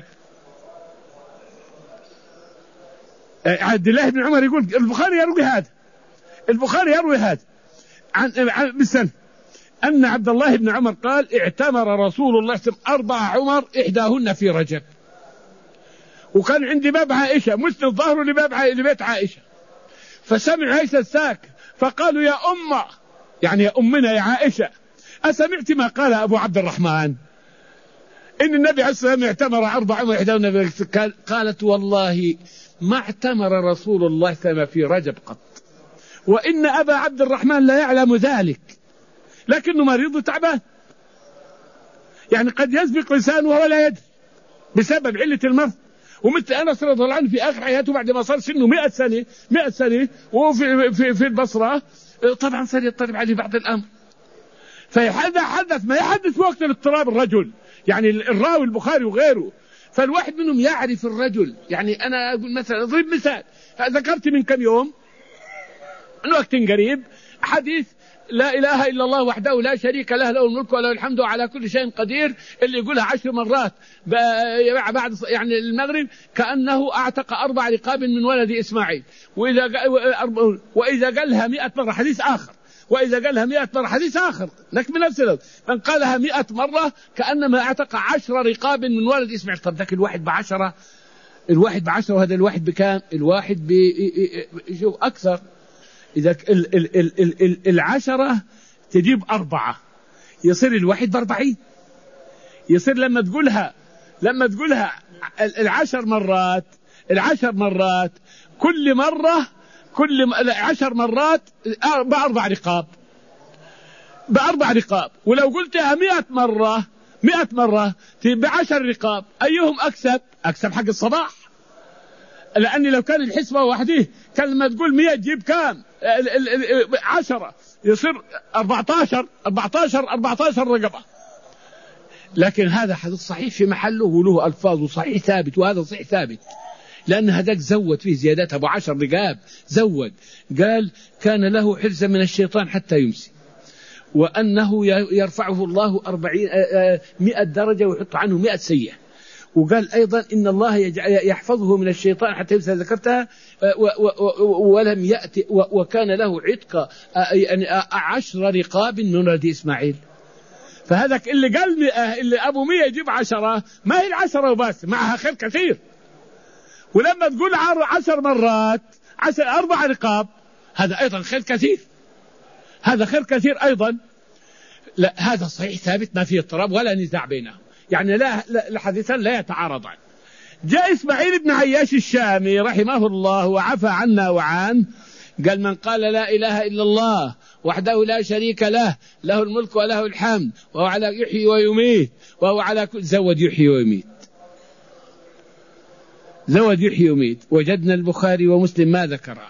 عبد الله بن عمر يقول البخاري يروي هذا البخاري يروي هذا عن بالسنة أن عبد الله بن عمر قال اعتمر رسول الله صلى الله عليه وسلم أربع عمر إحداهن في رجب، وكان عندي باب عائشة مسند ظهره لباب لبيت عائشة، فسمع عائشة الساك فقالوا يا أمة، يعني يا أمنا يا عائشة، أسمعت ما قال أبو عبد الرحمن إن النبي عليه الصلاة والسلام اعتمر أربع عمر إحداهن؟ قالت والله ما اعتمر رسول الله صلى الله عليه وسلم في رجب قط، وإن أبا عبد الرحمن لا يعلم ذلك لكنه مريض تعبان، يعني قد يسبق لسانه ولا يدري بسبب علة المرض. ومثل أنس رضي الله عنه في آخر حياته بعد ما صار سنه مئة سنة مئة سنة وهو في, في, في البصرة طبعا صار يضطرب عليه بعض الأمر، فهذا حدث ما يحدث وقت الاضطراب الرجل، يعني الراوي البخاري وغيره، فالواحد منهم يعرف الرجل. يعني أنا أقول مثلا أضرب مثال، ذكرت من كم يوم من وقت قريب حديث لا إله إلا الله وحده لا شريك له له الملك وله الحمد على كل شيء قدير، اللي يقولها عشر مرات بعد يعني المغرب كأنه أعتق أربع رقاب من ولد إسماعيل، وإذا وإذا قالها مئة مرة حديث آخر، وإذا قالها مئة مرة حديث آخر لك من نفس الوقت، من قالها مئة مرة كأنما أعتق عشر رقاب من ولد إسماعيل. طب ذاك الواحد بعشرة الواحد بعشرة وهذا الواحد بكام؟ الواحد بشوف أكثر. إذا ال ال ال ال ال العشرة تجيب أربعة يصير الواحد بأربعين، يصير لما تقولها لما تقولها العشر مرات العشر مرات كل مرة كل عشر مرات بأربع رقاب بأربع رقاب ولو قلتها مئة مرة مئة مرة بعشر رقاب أيهم أكسب؟ أكسب حق الصباح، لأني لو كان الحسبة وحده كان لما تقول مئة تجيب كام؟ عشرة يصير أربعتاشر أربعتاشر أربعتاشر رقبة. لكن هذا حديث صحيح في محله وله ألفاظ وصحيح ثابت، وهذا صحيح ثابت لأن هذاك زود فيه زيادات أبو عشر رقاب زود، قال كان له حرزا من الشيطان حتى يمسي، وأنه يرفعه الله أربعين مئة درجة ويحط عنه مئة سيئة، وقال أيضا إن الله يحفظه من الشيطان حتى يمسي، ذكرتها ولم يأتي وكان له عتق يعني عشر رقاب من ولد إسماعيل. فهذاك اللي قال مئة اللي أبو مئة يجيب عشرة، ما هي العشرة وبس، معها خير كثير. ولما تقول عشر مرات عشر أربع رقاب، هذا أيضا خير كثير، هذا خير كثير أيضا. لا هذا صحيح ثابت ما فيه اضطراب ولا نزاع بينهم، يعني لا الحديثان لا يتعارضان. جاء إسماعيل بن عياش الشامي رحمه الله وعفى عنا وعان، قال من قال لا إله إلا الله وحده لا شريك له، له الملك وله الحمد وهو على يحيي ويميت وهو على كل زود يحيي ويميت، زود يحيي ويميت. وجدنا البخاري ومسلم ما ذكرها،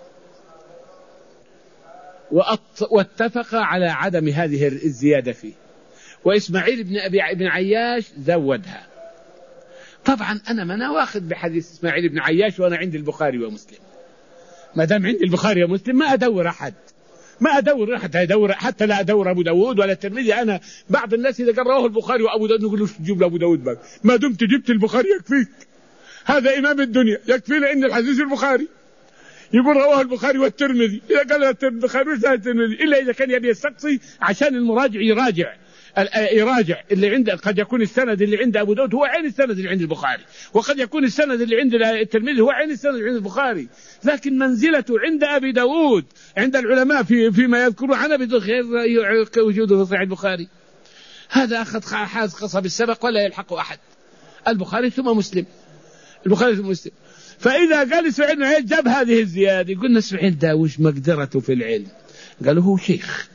واتفق على عدم هذه الزيادة فيه، وإسماعيل بن أبي بن عياش زودها. طبعا أنا ما أنا واخذ بحديث إسماعيل بن عياش وأنا عند البخاري ومسلم، ما دام عندي البخاري ومسلم ما أدور أحد، ما أدور أحد يدور، حتى لا أدور أبو داود ولا الترمذي. أنا بعض الناس إذا قرأوه البخاري وأبو داود نقول له تجيب لأبو داود بقى، ما دمت جبت البخاري يكفيك، هذا إمام الدنيا يكفي لأن الحديث البخاري. يقول رواه البخاري والترمذي، إذا قال البخاري والترمذي إلا إذا كان يبي يستقصي عشان المراجع يراجع يراجع اللي عنده. قد يكون السند اللي عند أبو داود هو عين السند اللي عند البخاري، وقد يكون السند اللي عند الترمذي هو عين السند اللي عند البخاري، لكن منزلته عند أبي داود عند العلماء في فيما يذكرون عن أبي داود غير وجوده في صحيح البخاري. هذا أخذ حاز قصب السبق ولا يلحقه أحد، البخاري ثم مسلم، البخاري ثم مسلم. فإذا قال إسماعيل بن عياش جاب هذه الزيادة، قلنا إسماعيل ده وش مقدرته في العلم؟ قالوا هو شيخ،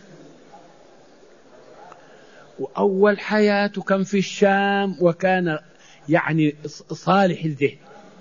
وأول حياته كان في الشام وكان يعني صالح الذهن،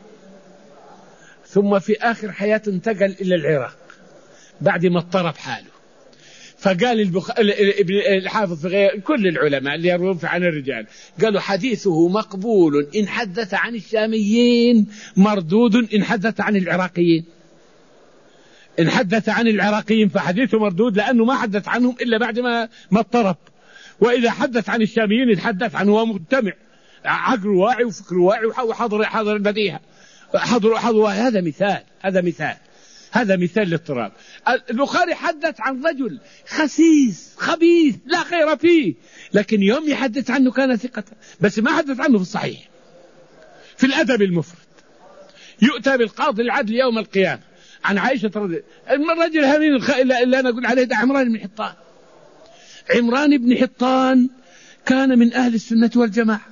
ثم في آخر حياته انتقل إلى العراق بعد ما اضطرب حاله. فقال البخ... الحافظ في غير كل العلماء اللي يروون عن الرجال قالوا حديثه مقبول إن حدث عن الشاميين، مردود إن حدث عن العراقيين. إن حدث عن العراقيين فحديثه مردود لأنه ما حدث عنهم إلا بعد ما ما اضطرب، وإذا حدث عن الشاميين يتحدث عنه هو مجتمع، عقل واعي وفكر واعي وحضر حضر البديهة، حضر حضر. هذا مثال، هذا مثال هذا مثال للاضطراب. البخاري حدث عن رجل خسيس خبيث لا خير فيه، لكن يوم يحدث عنه كان ثقة، بس ما حدث عنه في الصحيح. في الأدب المفرد يؤتى بالقاضي العدل يوم القيامة عن عائشة رضي الله عنها. الرجل همين اللي أنا أقول عليه ده عمران بن حطان. عمران بن حطان كان من أهل السنة والجماعة،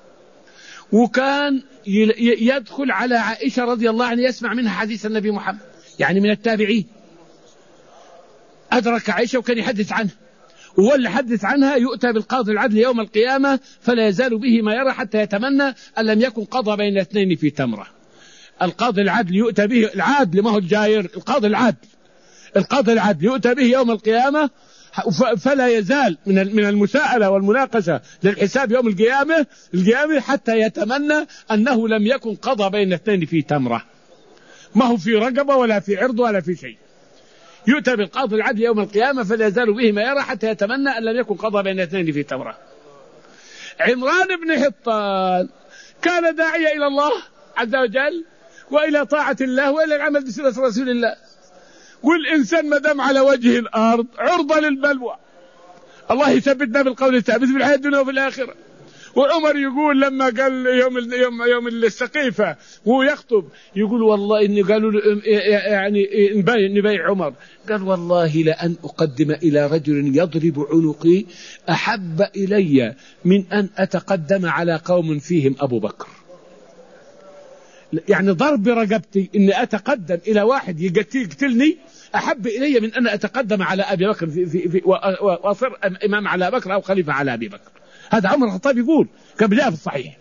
وكان يدخل على عائشة رضي الله عنها يسمع منها حديث النبي محمد، يعني من التابعين. أدرك عائشة وكان يحدث عنها، وهو اللي حدث عنها. يؤتى بالقاضي العدل يوم القيامة فلا يزال به ما يرى حتى يتمنى أن لم يكن قضى بين اثنين في تمرة. القاضي العدل يؤتى به، العادل ما هو الجاير، القاضي العدل، القاضي العدل يؤتى به يوم القيامة فلا يزال من من المساءلة والمناقشة للحساب يوم القيامة القيامة حتى يتمنى أنه لم يكن قضى بين اثنين في تمرة، ما هو في رقبة ولا في عرض ولا في شيء. يؤتى بالقاضي العدل يوم القيامة فلا يزال به ما يرى حتى يتمنى أن لم يكن قضى بين اثنين في تمرة. عمران بن حطان كان داعية إلى الله عز وجل وإلى طاعة الله وإلى العمل بسنة رسول الله. والإنسان ما دام على وجه الأرض عرضة للبلوى، الله يثبتنا بالقول الثابت في الحياة الدنيا وفي الآخرة. وعمر يقول لما قال يوم يوم يوم السقيفة وهو يخطب يقول والله إني قالوا يعني نبيع عمر، قال والله لأن أقدم إلى رجل يضرب عنقي أحب إلي من أن أتقدم على قوم فيهم أبو بكر. يعني ضرب رقبتي إني أتقدم إلى واحد يقتلني أحب إلي من أن أتقدم على أبي بكر في في في وأصير إمام على أبي بكر أو خليفة على أبي بكر. هذا عمر الخطاب يقول كما جاء في الصحيح.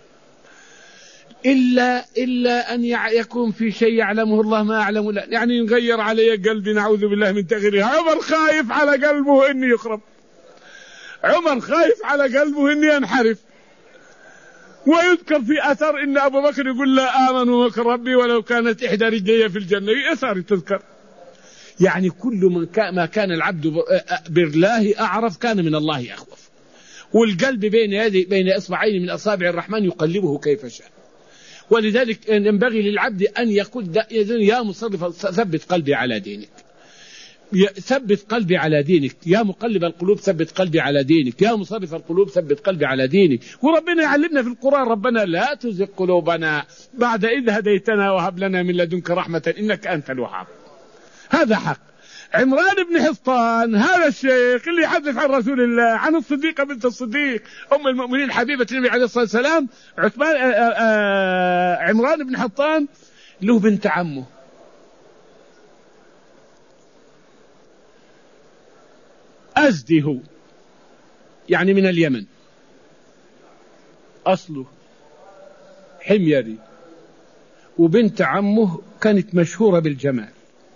إلا إلا أن يكون في شيء يعلمه الله ما أعلم لا، يعني يغير علي قلبي نعوذ بالله من تغييره. عمر خايف على قلبه إني يخرب، عمر خايف على قلبه إني ينحرف. ويذكر في أثر إن أبو بكر يقول لا آمن ومكر ربي ولو كانت إحدى رجلي في الجنة، أثر تذكر. يعني كل من كان ما كان العبد بالله أعرف كان من الله أخوف. والقلب بين يدي بين إصبعين من أصابع الرحمن يقلبه كيف شاء. ولذلك ينبغي للعبد أن يقول يا مصرف ثبت قلبي على دينك. ثبت قلبي على دينك، يا مقلب القلوب ثبت قلبي على دينك، يا مصرف القلوب ثبت قلبي على دينك. وربنا يعلمنا في القرآن ربنا لا تزغ قلوبنا بعد إذ هديتنا وهب لنا من لدنك رحمة إنك أنت الوهاب. هذا حق. عمران بن حطان هذا الشيخ اللي يحدث عن رسول الله، عن الصديقة بنت الصديق أم المؤمنين حبيبة النبي عليه الصلاة والسلام، عثمان آآ آآ عمران بن حطان له بنت عمه أزدي، هو يعني من اليمن أصله حميري، وبنت عمه كانت مشهورة بالجمال،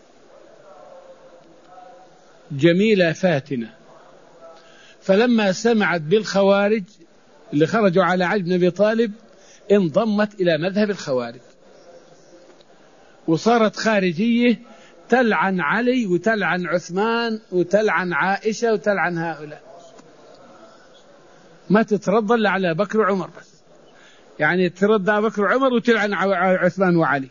جميلة فاتنة. فلما سمعت بالخوارج اللي خرجوا على علي بن أبي طالب انضمت إلى مذهب الخوارج، وصارت خارجية تلعن علي وتلعن عثمان وتلعن عائشة وتلعن هؤلاء، ما تترضى إلا على بكر وعمر بس، يعني ترضى على بكر وعمر وتلعن عثمان وعلي.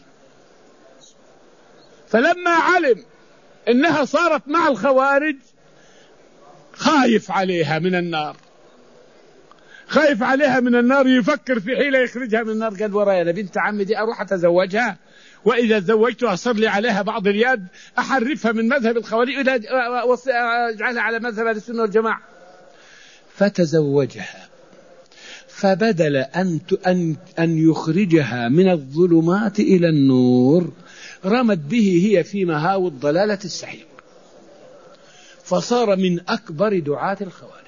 فلما علم إنها صارت مع الخوارج خايف عليها من النار، خايف عليها من النار، يفكر في حيلة يخرجها من النار. قال ورايا بنت عمي دي أروح أتزوجها، وإذا تزوجتها أصر لي عليها بعض اليد أحرفها من مذهب الخوارج وأجعلها على مذهب السنة والجماعة. فتزوجها، فبدل أن أن أن يخرجها من الظلمات إلى النور رمت به هي في مهاوي الضلالة السحيق، فصار من أكبر دعاة الخوارج.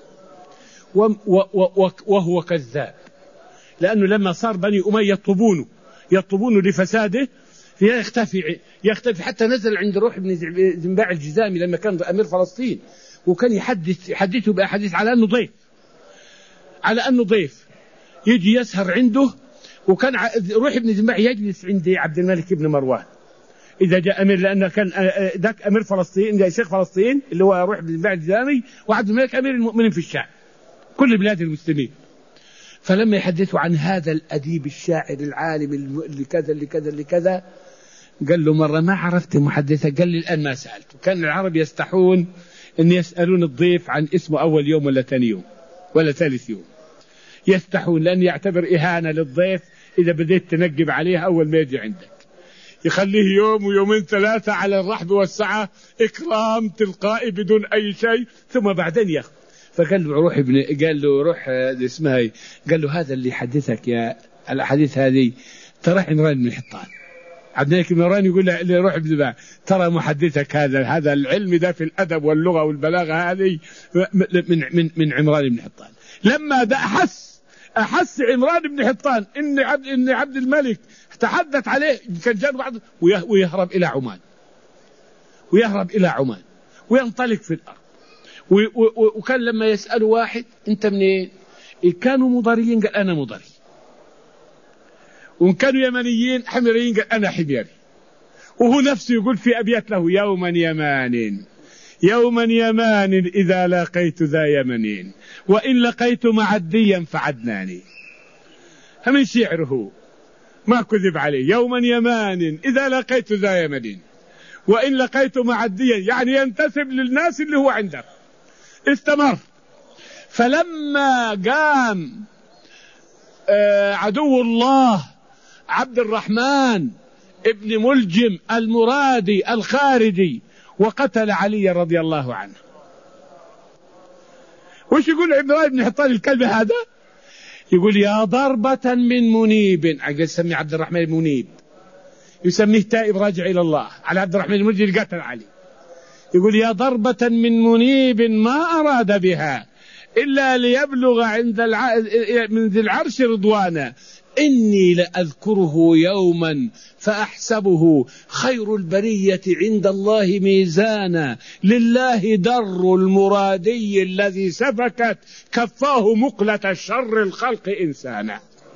وهو كذاب، لأنه لما صار بني أمية يطلبونه يطلبونه لفساده يختفي يختفي حتى نزل عند روح بن زنباع الجزامي لما كان أمير فلسطين، وكان يحدث يحدثه بأحاديث على أنه ضيف، على أنه ضيف يجي يسهر عنده. وكان روح بن زنباع يجلس عند عبد الملك بن مروان إذا جاء أمير، لأنه كان ذاك أمير فلسطين شيخ فلسطين اللي هو روح بن زنباع الجزامي، وعبد الملك أمير المؤمنين في الشام كل بلاد المسلمين. فلما يحدثوا عن هذا الأديب الشاعر العالم اللي كذا اللي كذا اللي كذا، قال له مرة ما عرفت محدثة، قال لي الآن ما سألته. كان العرب يستحون أن يسألون الضيف عن اسمه أول يوم ولا ثاني يوم ولا ثالث يوم، يستحون لأن يعتبر إهانة للضيف إذا بديت تنقب عليه أول ما يجي عندك، يخليه يوم ويومين ثلاثة على الرحب والسعة، إكرام تلقائي بدون أي شيء، ثم بعدين يأخذ. فقال له روح ابن قال له روح اسمها هي. قال له هذا اللي يحدثك يا الأحاديث هذه ترى عمران بن حطان. عبد الملك بن مروان يقول له روح ابن زباع ترى محدثك هذا هذا العلم ده في الأدب واللغة والبلاغة هذه من من من عمران بن حطان. لما ده أحس أحس عمران بن حطان إن عبد إن عبد الملك تحدث عليه، كان جاء بعض ويهرب إلى عمان ويهرب إلى عمان وينطلق في الأرض. وكان لما يسألوا واحد أنت منين؟ إن كانوا مضريين قال أنا مضري، وإن كانوا يمنيين حميريين قال أنا حميري. وهو نفسه يقول في أبيات له يوما يمان يوما يمان إذا لقيت ذا يمنين وإن لقيت معديا فعدناني. هم شعره ما كذب عليه، يوما يمان إذا لقيت ذا يمنين وإن لقيت معديا، يعني ينتسب للناس اللي هو عنده. استمر. فلما قام عدو الله عبد الرحمن ابن ملجم المرادي الخارجي وقتل علي رضي الله عنه، وش يقول عمران بن حطان الكلب هذا؟ يقول يا ضربة من منيب، يسمي عبد الرحمن منيب، يسميه تائب راجع إلى الله، على عبد الرحمن الملجم اللي قتل علي. يقول يا ضربة من منيب ما أراد بها إلا ليبلغ عند الع... من ذي العرش رضوانا، إني لأذكره يوما فأحسبه خير البرية عند الله ميزانا، لله در المرادي الذي سفكت كفاه مقلة الشر الخلق إنسانا.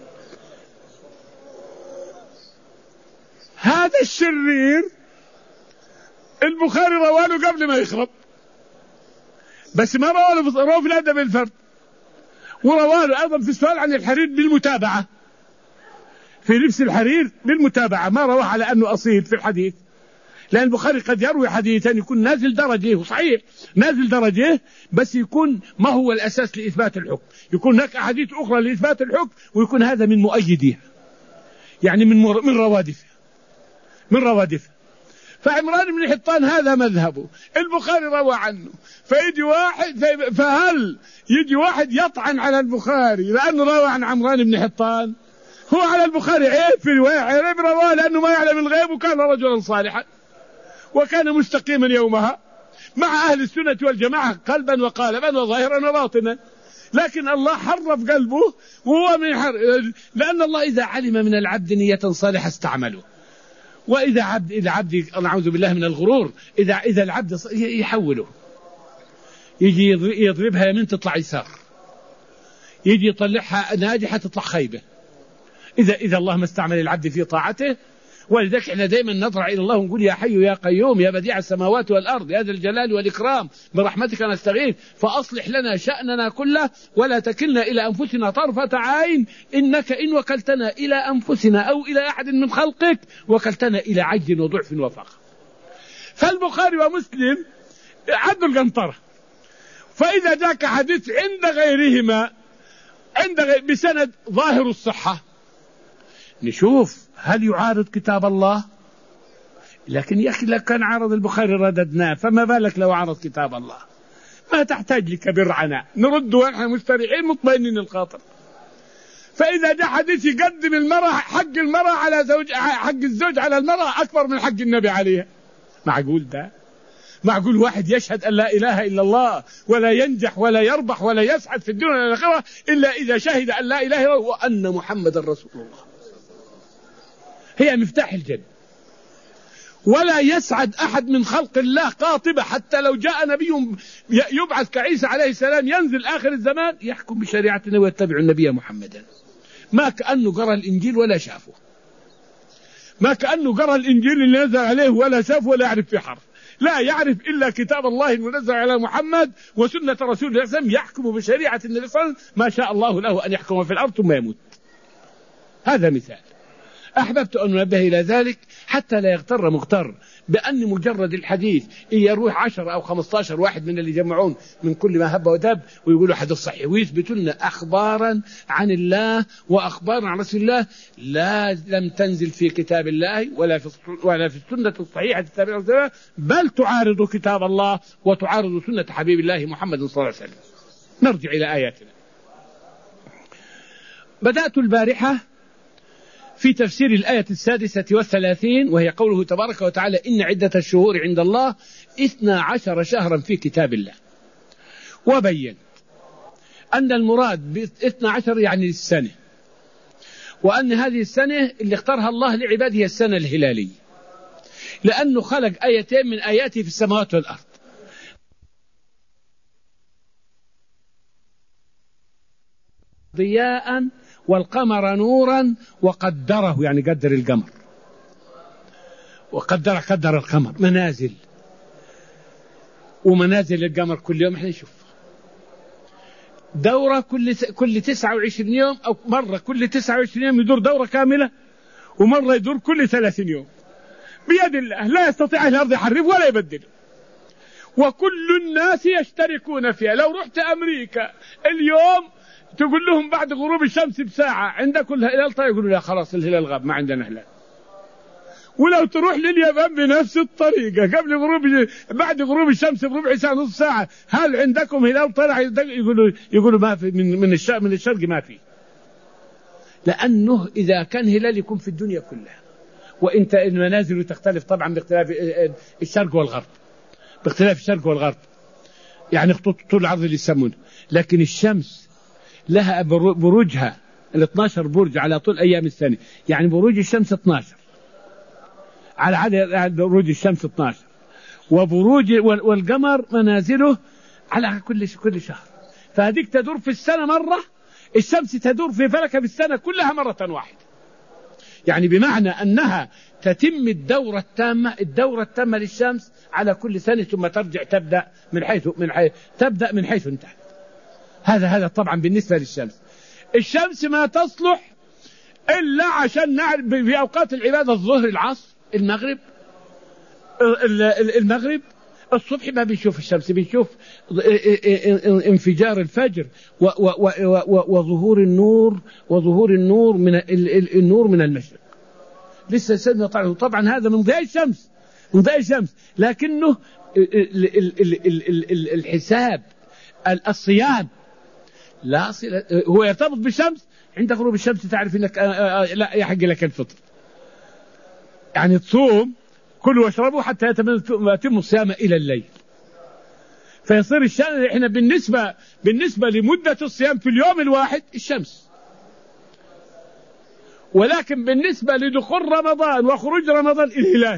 هذا الشرير البخاري رواله قبل ما يخرب، بس ما رواله رواه في الأدب الفرد، ورواله أيضا في السؤال عن الحرير بالمتابعة، في لبس الحرير بالمتابعة، ما رواه على أنه أصيل في الحديث. لأن البخاري قد يروي حديثا يكون نازل درجه صحيح نازل درجه بس يكون ما هو الأساس لإثبات الحكم، يكون هناك أحاديث أخرى لإثبات الحكم ويكون هذا من مؤيديها، يعني من مر... من روادفها من روادفها. فعمران بن حطان هذا مذهبه، البخاري روى عنه، فيجي واحد في... فهل يجي واحد يطعن على البخاري لأنه روى عن عمران بن حطان؟ هو على البخاري عيب في رواية، عيب رواه لأنه ما يعلم الغيب وكان رجلا صالحا وكان مستقيما يومها مع أهل السنة والجماعة قلبا وقالبا وظاهرا وباطنا، لكن الله حرف قلبه وهو من حر... لأن الله إذا علم من العبد نية صالحة استعمله، وإذا عبد إذا عبد نعوذ بالله من الغرور إذا إذا العبد يحوله، يجي يضربها يمين تطلع يسار، يجي يطلعها ناجحة تطلع خيبة، إذا إذا الله ما استعمل العبد في طاعته. ولذلك احنا دائما نضرع إلى الله ونقول يا حي يا قيوم يا بديع السماوات والأرض يا ذا الجلال والإكرام برحمتك نستغيث فأصلح لنا شأننا كله ولا تكلنا إلى أنفسنا طرفة عين إنك إن وكلتنا إلى أنفسنا أو إلى أحد من خلقك وكلتنا إلى عجز وضعف وفقر. فالبخاري ومسلم عدوا القنطرة، فإذا جاك حديث عند غيرهما عند غير بسند ظاهر الصحة نشوف هل يعارض كتاب الله، لكن يا أخي لو كان عارض البخاري رددناه، فما بالك لو عارض كتاب الله؟ ما تحتاج لكبير عناء، نرد ونحن مستريحين مطمئنين الخاطر. فإذا جاء حديث يقدم المرأة حق المرأة على زوج حق الزوج على المرأة أكبر من حق النبي عليها، معقول ده؟ معقول واحد يشهد أن لا إله إلا الله ولا ينجح ولا يربح ولا يسعد في الدنيا والآخرة إلا إذا شهد أن لا إله إلا الله وأن محمد رسول الله، هي مفتاح الجنة. ولا يسعد أحد من خلق الله قاطبة حتى لو جاء نبي يبعث كعيسى عليه السلام ينزل آخر الزمان يحكم بشريعتنا ويتبع النبي محمدا، ما كأنه قرأ الإنجيل ولا شافه، ما كأنه قرأ الإنجيل اللي نزل عليه ولا شافه ولا يعرف في حرف، لا يعرف إلا كتاب الله المنزل على محمد وسنة رسول الله صلى الله عليه وسلم يحكم بشريعة النبي صلى الله عليه وسلم ما شاء الله له أن يحكم في الأرض ثم يموت. هذا مثال. أحببت أن أنبه إلى ذلك حتى لا يغتر مغتر بأن مجرد الحديث إن يروح عشر أو خمسة عشر واحد من اللي يجمعون من كل ما هب ودب ويقولوا حديث صحيح ويثبتوا لنا أخبارا عن الله وأخبارا عن رسول الله لا لم تنزل في كتاب الله ولا في ولا في السنة الصحيحة التابعة لله، بل تعارض كتاب الله وتعارض سنة حبيب الله محمد صلى الله عليه وسلم. نرجع إلى آياتنا. بدأت البارحة في تفسير الآية السادسة والثلاثين وهي قوله تبارك وتعالى إن عدة الشهور عند الله اثنا عشر شهرا في كتاب الله، وبين أن المراد باثنى عشر يعني السنة، وأن هذه السنة اللي اختارها الله لعباده هي السنة الهلالية، لأنه خلق آيتين من آياته في السماوات والأرض، ضياء والقمر نورا وقدره يعني قدر القمر وقدر قدر القمر منازل، ومنازل القمر كل يوم احنا نشوف دورة كل كل تسعة وعشرين يوم أو مرة كل تسعة وعشرين يوم يدور دورة كاملة، ومرة يدور كل ثلاثين يوم بيد الله، لا يستطيع الأرض يحرف ولا يبدل، وكل الناس يشتركون فيها. لو رحت أمريكا اليوم تقول لهم بعد غروب الشمس بساعة عندكم الهلال، طيب يقولوا لا خلاص الهلال غاب ما عندنا هلال. ولو تروح لليابان بنفس الطريقة قبل غروب بعد غروب الشمس بربع ساعة نص ساعة هل عندكم هلال طلع، يقولوا يقولوا ما في من من الشرق من الشرق ما في، لأنه إذا كان هلال يكون في الدنيا كلها، وإنت المنازل تختلف طبعا باختلاف الشرق والغرب، باختلاف الشرق والغرب يعني خطوط طول العرض اللي يسمونه، لكن الشمس لها بروجها ال اثنا عشر برج على طول أيام السنة، يعني بروج الشمس اثنا عشر على عدد بروج الشمس اثنا عشر، وبروج والقمر منازله على كل كل شهر، فهذيك تدور في السنة مرة، الشمس تدور في فلكها في السنة كلها مرة واحدة، يعني بمعنى أنها تتم الدورة التامة الدورة التامة للشمس على كل سنة ثم ترجع تبدأ من حيث من حيث تبدأ من حيث انتهت. هذا هذا طبعا بالنسبة للشمس. الشمس ما تصلح إلا عشان نعرف في أوقات العبادة الظهر العصر المغرب المغرب الصبح ما بنشوف الشمس، بنشوف انفجار الفجر وظهور النور وظهور النور من النور من المشرق. لسه سنة طبعا, طبعا هذا من ضياء الشمس من ضياء الشمس، لكنه الحساب الصيام لا صلة، هو يرتبط بالشمس. عند غروب الشمس تعرف انك لا يحق لك الفطر، يعني تصوم كلوا واشربوا حتى يتم الصيام الى الليل. فيصير الشمس احنا بالنسبه بالنسبه لمده الصيام في اليوم الواحد الشمس، ولكن بالنسبه لدخول رمضان وخروج رمضان الهلال.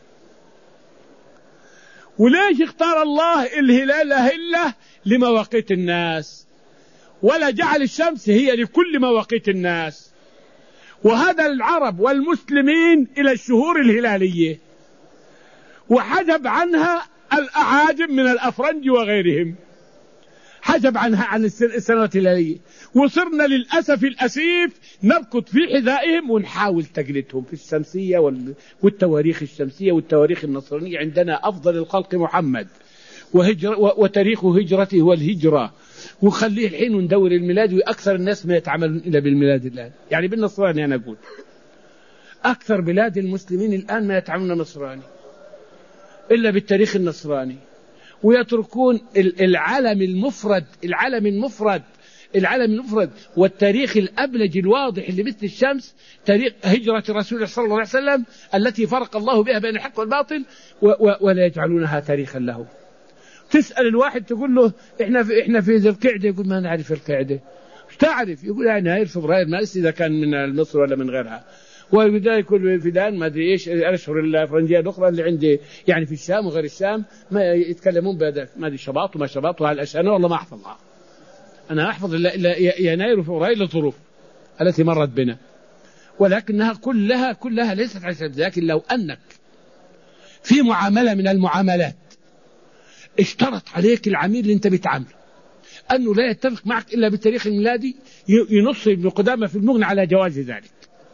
وليش اختار الله الهلال أهلة لمواقيت الناس، ولا جعل الشمس هي لكل مواقيت الناس؟ وهذا العرب والمسلمين إلى الشهور الهلالية، وحجب عنها الأعاجم من الأفرنج وغيرهم، حجب عنها عن السنوات الهلالية. وصرنا للأسف الأسيف نركض في حذائهم ونحاول تقليدهم في الشمسية والتواريخ الشمسية والتواريخ النصرانية. عندنا أفضل الخلق محمد وهجر وتاريخ هجرته هو الهجرة، وخليه الحين وندور الميلاد، وأكثر الناس ما يتعاملون إلا بالميلاد الآن. يعني بالنصراني أنا أقول أكثر بلاد المسلمين الآن ما يتعاملون نصراني إلا بالتاريخ النصراني، ويتركون العلم المفرد العلم المفرد العلم المفرد والتاريخ الأبلج الواضح اللي مثل الشمس، تاريخ هجرة رسول صلى الله عليه وسلم التي فرق الله بها بين الحق والباطل، ولا يجعلونها تاريخا له. تسأل الواحد تقول له احنا في احنا في ذي القعدة، يقول ما نعرف القعدة. مش تعرف؟ يقول يعني يناير فبراير، ما إذا كان من مصر ولا من غيرها. وبداية كل فدان ما ادري ايش الاشهر الفرنجيه الاخرى اللي عندي يعني في الشام وغير الشام ما يتكلمون بهذا، ما ادري شباط وما شباط وهالاشياء انا والله ما احفظها. انا احفظ الا يناير وفبراير للظروف التي مرت بنا، ولكنها كلها كلها ليست على سبيل. لكن لو انك في معامله من المعاملات اشترط عليك العميل اللي انت بتعامله انه لا يتفق معك الا بالتاريخ الميلادي، ينص ابن قدامه في المغني على جواز ذلك.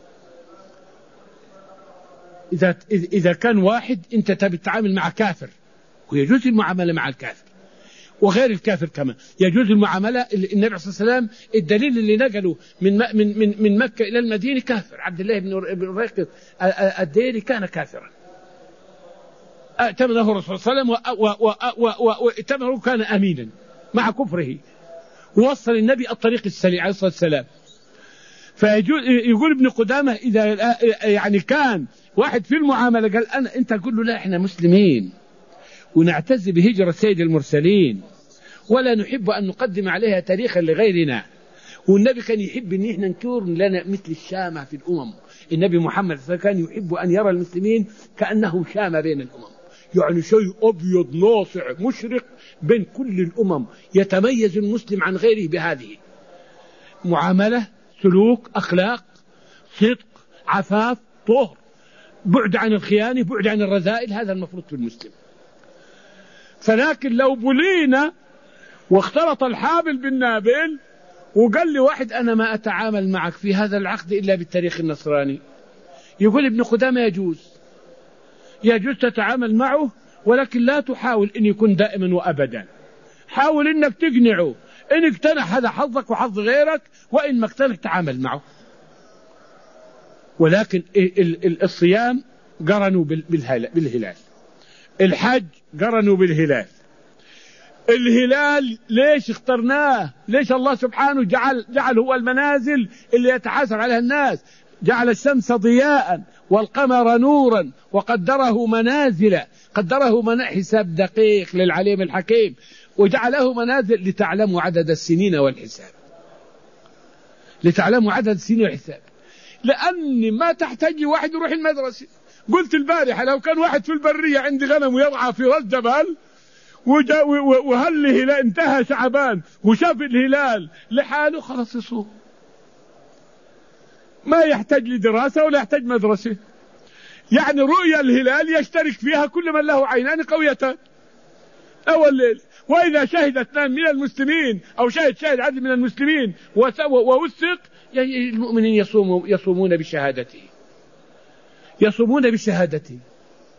إذا إذا كان واحد أنت تبي تتعامل مع كافر، ويجوز المعاملة مع الكافر وغير الكافر كمان، يجوز المعاملة. النبي صلى الله عليه وسلم الدليل اللي نقله من من من من مكة إلى المدينة كافر، عبد الله بن ريقط الديري كان كافرا، ائتمنه الرسول صلى الله عليه وسلم وائتمنه كان أمينا مع كفره، ووصل النبي الطريق السليم عليه الصلاة والسلام. فيقول ابن قدامة إذا يعني كان واحد في المعاملة قال أنا أنت تقول له لا إحنا مسلمين ونعتز بهجرة سيد المرسلين ولا نحب أن نقدم عليها تاريخا لغيرنا، والنبي كان يحب أن إحنا نكون لنا مثل الشامة في الأمم. النبي محمد كان يحب أن يرى المسلمين كأنهم شامة بين الأمم، يعني شيء أبيض ناصع مشرق بين كل الأمم، يتميز المسلم عن غيره بهذه معاملة، سلوك، أخلاق، صدق، عفاف، طهر، بعد عن الخيانة، بعد عن الرذائل. هذا المفروض في المسلم. فلكن لو بلينا واختلط الحابل بالنابل وقال لي واحد أنا ما أتعامل معك في هذا العقد إلا بالتاريخ النصراني، يقول ابن قدامة يجوز يجوز تتعامل معه، ولكن لا تحاول أن يكون دائما وأبدا. حاول أنك تقنعه، إن اقتنع هذا حظك وحظ غيرك، وإن ما اقتنع تعامل معه. ولكن الصيام قرنوا بالهلال، الحج قرنوا بالهلال. الهلال ليش اخترناه؟ ليش الله سبحانه جعل جعل هو المنازل اللي يتحاسب عليها الناس؟ جعل الشمس ضياء والقمر نورا وقدره منازل، قدره من حساب دقيق للعليم الحكيم، وجعله منازل لتعلموا عدد السنين والحساب، لتعلموا عدد السنين والحساب. لأن ما تحتاج واحد يروح المدرسة. قلت البارحة لو كان واحد في البرية عندي غنم ويرعى في راس جبل وهل الهلال انتهى شعبان وشاف الهلال لحاله خلاص يصوم، ما يحتاج لدراسة ولا يحتاج مدرسة. يعني رؤيا الهلال يشترك فيها كل من له عينان قويتان أول ليل. وإذا شهد اثنان من المسلمين أو شهد شاهد عدل من المسلمين ووثق، المؤمنين يصومون يصومون بشهادته، يصومون بشهادته.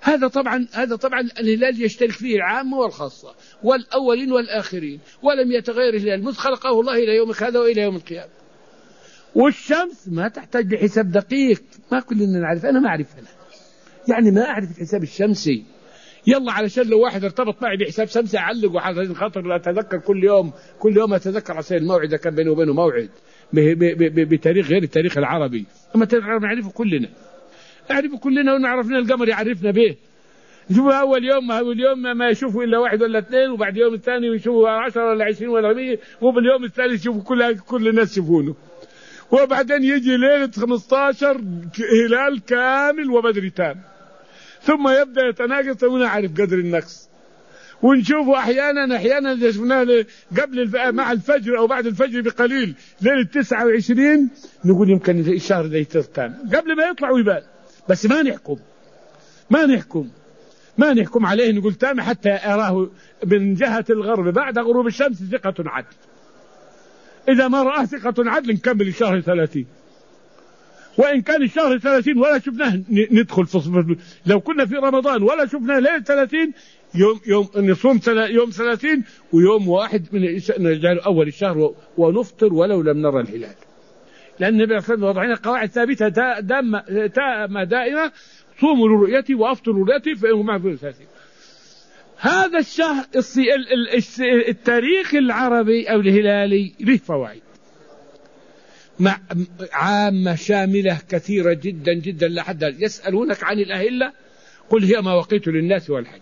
هذا طبعا هذا طبعا الهلال يشترك فيه العامة والخاصة والأولين والآخرين، ولم يتغير الهلال منذ خلقه الله إلى يومك هذا وإلى يوم القيامة. والشمس ما تحتاج لحساب دقيق، ما كلنا نعرف، أنا ما أعرف أنا يعني ما أعرف الحساب الشمسي. يلا علشان لو واحد ارتبط معي بحساب شمسي أعلق وحاجة خاطر أتذكر كل يوم كل يوم أتذكر عشان الموعد كان بينه وبينه موعد بتاريخ غير التاريخ العربي. أما التاريخ العربي نعرفه كلنا نعرفه كلنا ونعرفنا القمر يعرفنا به. شوفوا أول يوم أول يوم ما يشوفوا إلا واحد ولا اثنين، وبعد يوم الثاني يشوفوا عشرة ولا عشرين ولا مية، وباليوم الثالث يشوفوا كل كل الناس يشوفونه، وبعدين يجي ليلة خمسة عشر هلال كامل وبدر تام، ثم يبدأ يتناقص ونعرف قدر النقص. ونشوفه أحيانا أحيانا شفناه قبل الف... مع الفجر أو بعد الفجر بقليل ليلة تسعة وعشرين نقول يمكن الشهر ده يتم قبل ما يطلع ويبان، بس ما نحكم ما نحكم ما نحكم عليه نقول تام حتى أراه من جهة الغرب بعد غروب الشمس ثقة عدل. إذا ما رآه ثقة عدل نكمل الشهر ثلاثين، وإن كان الشهر ثلاثين ولا شفناه ندخل في، لو كنا في رمضان ولا شفناه ليلة ثلاثين يوم يوم نصوم يوم ثلاثين ويوم واحد من نجعل أول الشهر ونفطر ولو لم نرى الهلال، لأن النبي صلى الله عليه وسلم وضعنا قواعد ثابتة دائمة دائمة: صوموا لرؤيتي وأفطروا لرؤيتي فإنهم معكم ثلاثين. هذا الشهر التاريخ العربي أو الهلالي له فوائد مع عامة شاملة كثيرة جدا جدا لا حد. يسألونك عن الأهلة قل هي مواقيت للناس والحج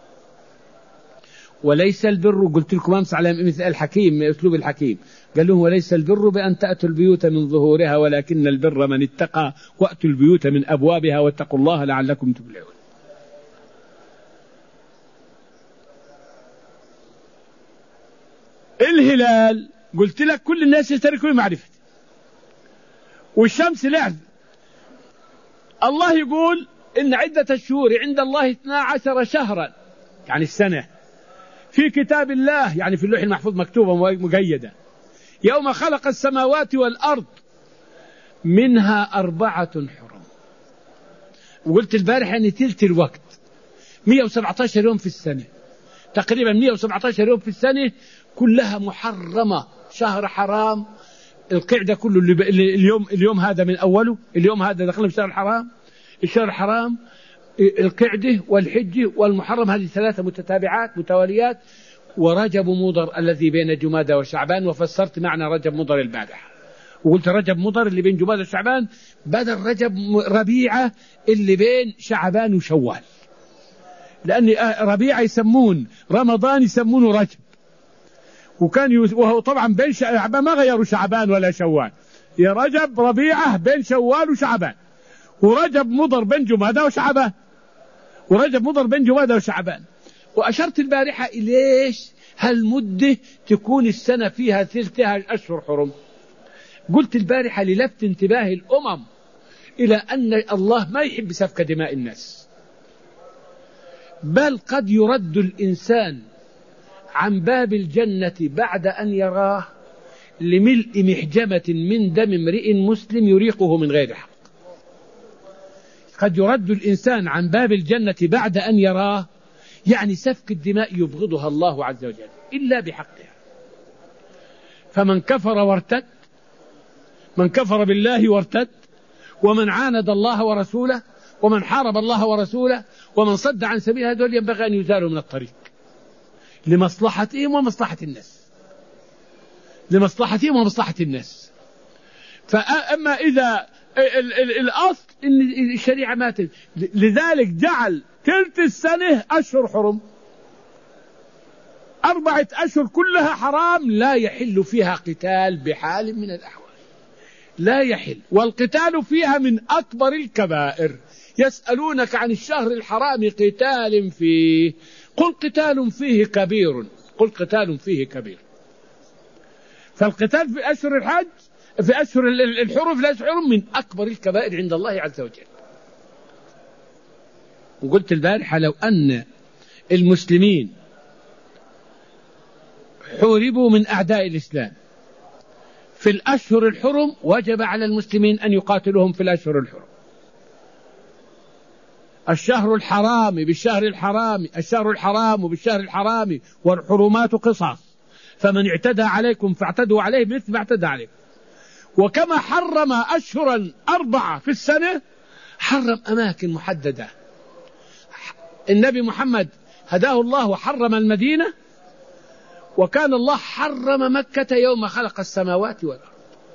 وليس البر. قلت لكم أمس على مثل الحكيم أسلوب الحكيم، قال لهم وليس البر بأن تأتوا البيوت من ظهورها ولكن البر من اتقى وأتوا البيوت من أبوابها واتقوا الله لعلكم تفلحون. الهلال قلت لك كل الناس يشتركوا بمعرفته، والشمس لعب. الله يقول إن عدة الشهور عند الله اثنا عشر شهرا يعني السنة في كتاب الله يعني في اللوح المحفوظ مكتوبة مقيدة يوم خلق السماوات والأرض منها أربعة حرم. وقلت البارح أن تلت الوقت مئة وسبعة عشر يوم في السنة، تقريبا مئة وسبعة عشر يوم في السنة كلها محرمة، شهر حرام. القعدة كله اللي اليوم اليوم هذا من أوله، اليوم هذا دخلنا في شهر الحرام، الشهر الحرام القعدة والحج والمحرم، هذه ثلاثة متتابعات متواليات. ورجب مضر الذي بين جمادى وشعبان، وفسرت معنى رجب مضر البارحة وقلت رجب مضر اللي بين جمادى وشعبان بدل رجب ربيعة اللي بين شعبان وشوال، لأن ربيعة يسمون رمضان يسمونه رجب، وكان يوز... وهو طبعا بين شعبان ما غيروا شعبان ولا شوال، يا رجب ربيعة بين شوال وشعبان، ورجب مضر بين جمادى وشعبان، ورجب مضر بين جمادى وشعبان. وأشرت البارحة إليش هالمدة تكون السنة فيها ثلثها أشهر حرم. قلت البارحة للفت انتباه الأمم إلى أن الله ما يحب سفك دماء الناس، بل قد يرد الإنسان عن باب الجنة بعد أن يراه لملء محجمة من دم امرئ مسلم يريقه من غير حق. قد يرد الإنسان عن باب الجنة بعد أن يراه، يعني سفك الدماء يبغضها الله عز وجل إلا بحقها. فمن كفر وارتد، من كفر بالله وارتد، ومن عاند الله ورسوله، ومن حارب الله ورسوله، ومن صد عن سبيل هذول ينبغي أن يزالوا من الطريق لمصلحتهم ومصلحة الناس، لمصلحتهم ومصلحة الناس. فأما إذا الأصل إن الشريعة ما تل... لذلك جعل ثلث السنة أشهر حرم، أربعة أشهر كلها حرام لا يحل فيها قتال بحال من الأحوال، لا يحل. والقتال فيها من أكبر الكبائر. يسألونك عن الشهر الحرام قتال فيه، قل قتال فيه كبير، قل قتال فيه كبير. فالقتال في أشهر الحج في أشهر الحرم في أشهر من أكبر الكبائر عند الله عز وجل. وقلت البارحة لو أن المسلمين حوربوا من أعداء الإسلام في الأشهر الحرم وجب على المسلمين أن يقاتلوهم في الأشهر الحرم. الشهر الحرام بالشهر الحرام الشهر الحرام بالشهر الحرام والحرمات قصاص، فمن اعتدى عليكم فاعتدوا عليه مثل ما اعتدى عليكم. وكما حرم أشهرا أربعة في السنة حرم أماكن محددة. النبي محمد هداه الله وحرم المدينة، وكان الله حرم مكة يوم خلق السماوات والأرض.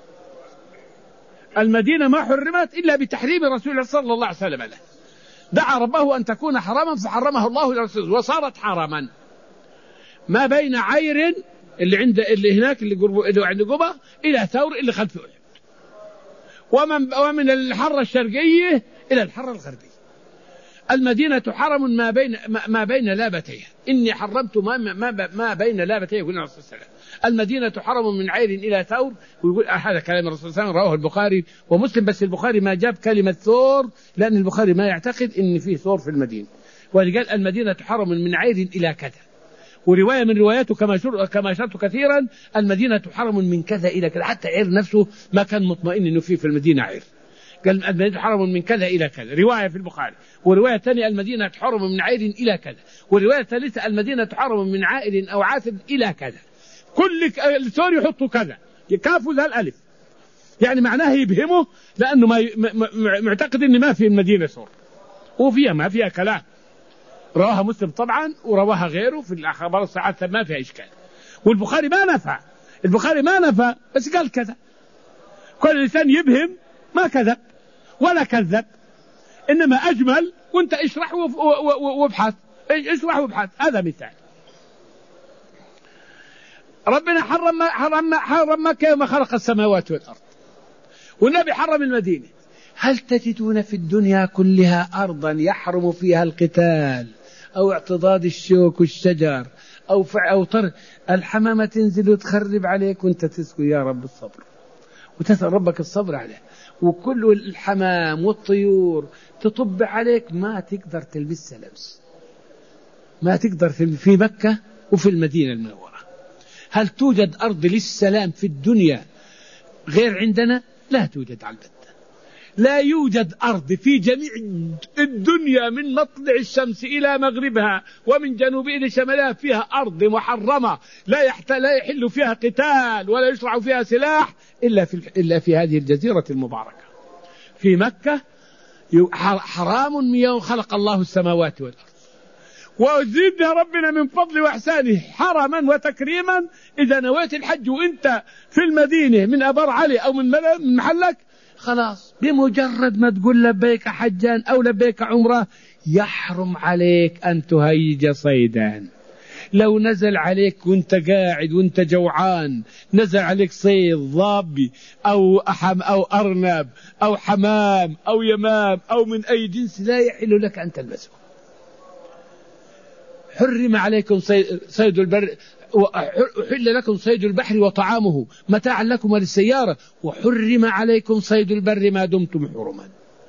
المدينة ما حرمت إلا بتحريم رسول الله صلى الله عليه وسلم له، دعا ربه أن تكون حراما فحرمه الله لرسوله وصارت حراما. ما بين عير اللي عند اللي هناك اللي, اللي عند قبة إلى ثور اللي خلف أحد، ومن, ومن الحرة الشرقية إلى الحرة الغربية. المدينة حرم ما بين ما بين لابتيها، إني حرمت ما ما ما بين لابتيها، يقول الرسول صلى الله عليه وسلم. المدينة حرم من عير إلى ثور، ويقول هذا كلام الرسول صلى الله عليه وسلم، رواه البخاري ومسلم، بس البخاري ما جاب كلمة ثور لأن البخاري ما يعتقد إن فيه ثور في المدينة، ولقال المدينة حرم من عير إلى كذا. ورواية من رواياته كما شر... كما أشرت كثيرا المدينة حرم من كذا إلى كذا، حتى عير نفسه ما كان مطمئن إنه فيه في المدينة عير، قال المدينة حرم من كذا إلى كذا، رواية في البخاري. ورواية ثانية المدينة حرم من عير إلى كذا، ورواية ثالثة المدينة حرم من عائل أو عاثب إلى كذا. كل السور يحطوا كذا يكافوا ذا الألف، يعني معناه يبهمه، لأنه ما ي... م... م... معتقد إن ما في المدينة سور، وفيها ما فيها كلام. رواها مسلم طبعا ورواها غيره في الأخبار الصحيحة ما فيها إشكال. والبخاري ما نفى، البخاري ما نفى بس قال كذا. كل إنسان يبهم ما كذب ولا كذب، إنما أجمل، وانت اشرح وابحث، اشرح وابحث. هذا مثال. ربنا حرم حرم حرم مكة يوم خلق السماوات والأرض، والنبي حرم المدينة. هل تجدون في الدنيا كلها أرضا يحرم فيها القتال أو اعتضاد الشوك والشجر أو فع أو طر الحمامة تنزل وتخرب عليك وانت تسكت يا رب الصبر وتسأل ربك الصبر عليه، وكل الحمام والطيور تطب عليك ما تقدر تلبسها لبس، ما تقدر في مكة وفي المدينة المنورة. هل توجد أرض للسلام في الدنيا غير عندنا؟ لا توجد على البتة. لا يوجد أرض في جميع الدنيا من مطلع الشمس إلى مغربها ومن جنوبها إلى شمالها فيها أرض محرمة لا يحت... لا يحل فيها قتال ولا يشرع فيها سلاح إلا في إلا في هذه الجزيرة المباركة في مكة. حرام من يوم خلق الله السماوات والأرض، وزيدها ربنا من فضل وإحسانه حرما وتكريما. إذا نويت الحج وإنت في المدينة من أبر علي أو من محلك، خلاص بمجرد ما تقول لبيك حجان أو لبيك عمره يحرم عليك أن تهيج صيدا. لو نزل عليك وانت قاعد وانت جوعان، نزل عليك صيد ضابي أو أحم أو أرنب أو حمام أو يمام أو من أي جنس، لا يحل لك أن تلبسه. حرم عليكم صيد البر، وحل لكم صيد البحر وطعامه متاعا لكم وللسيارة، وحرم عليكم صيد البر ما دمتم حرما.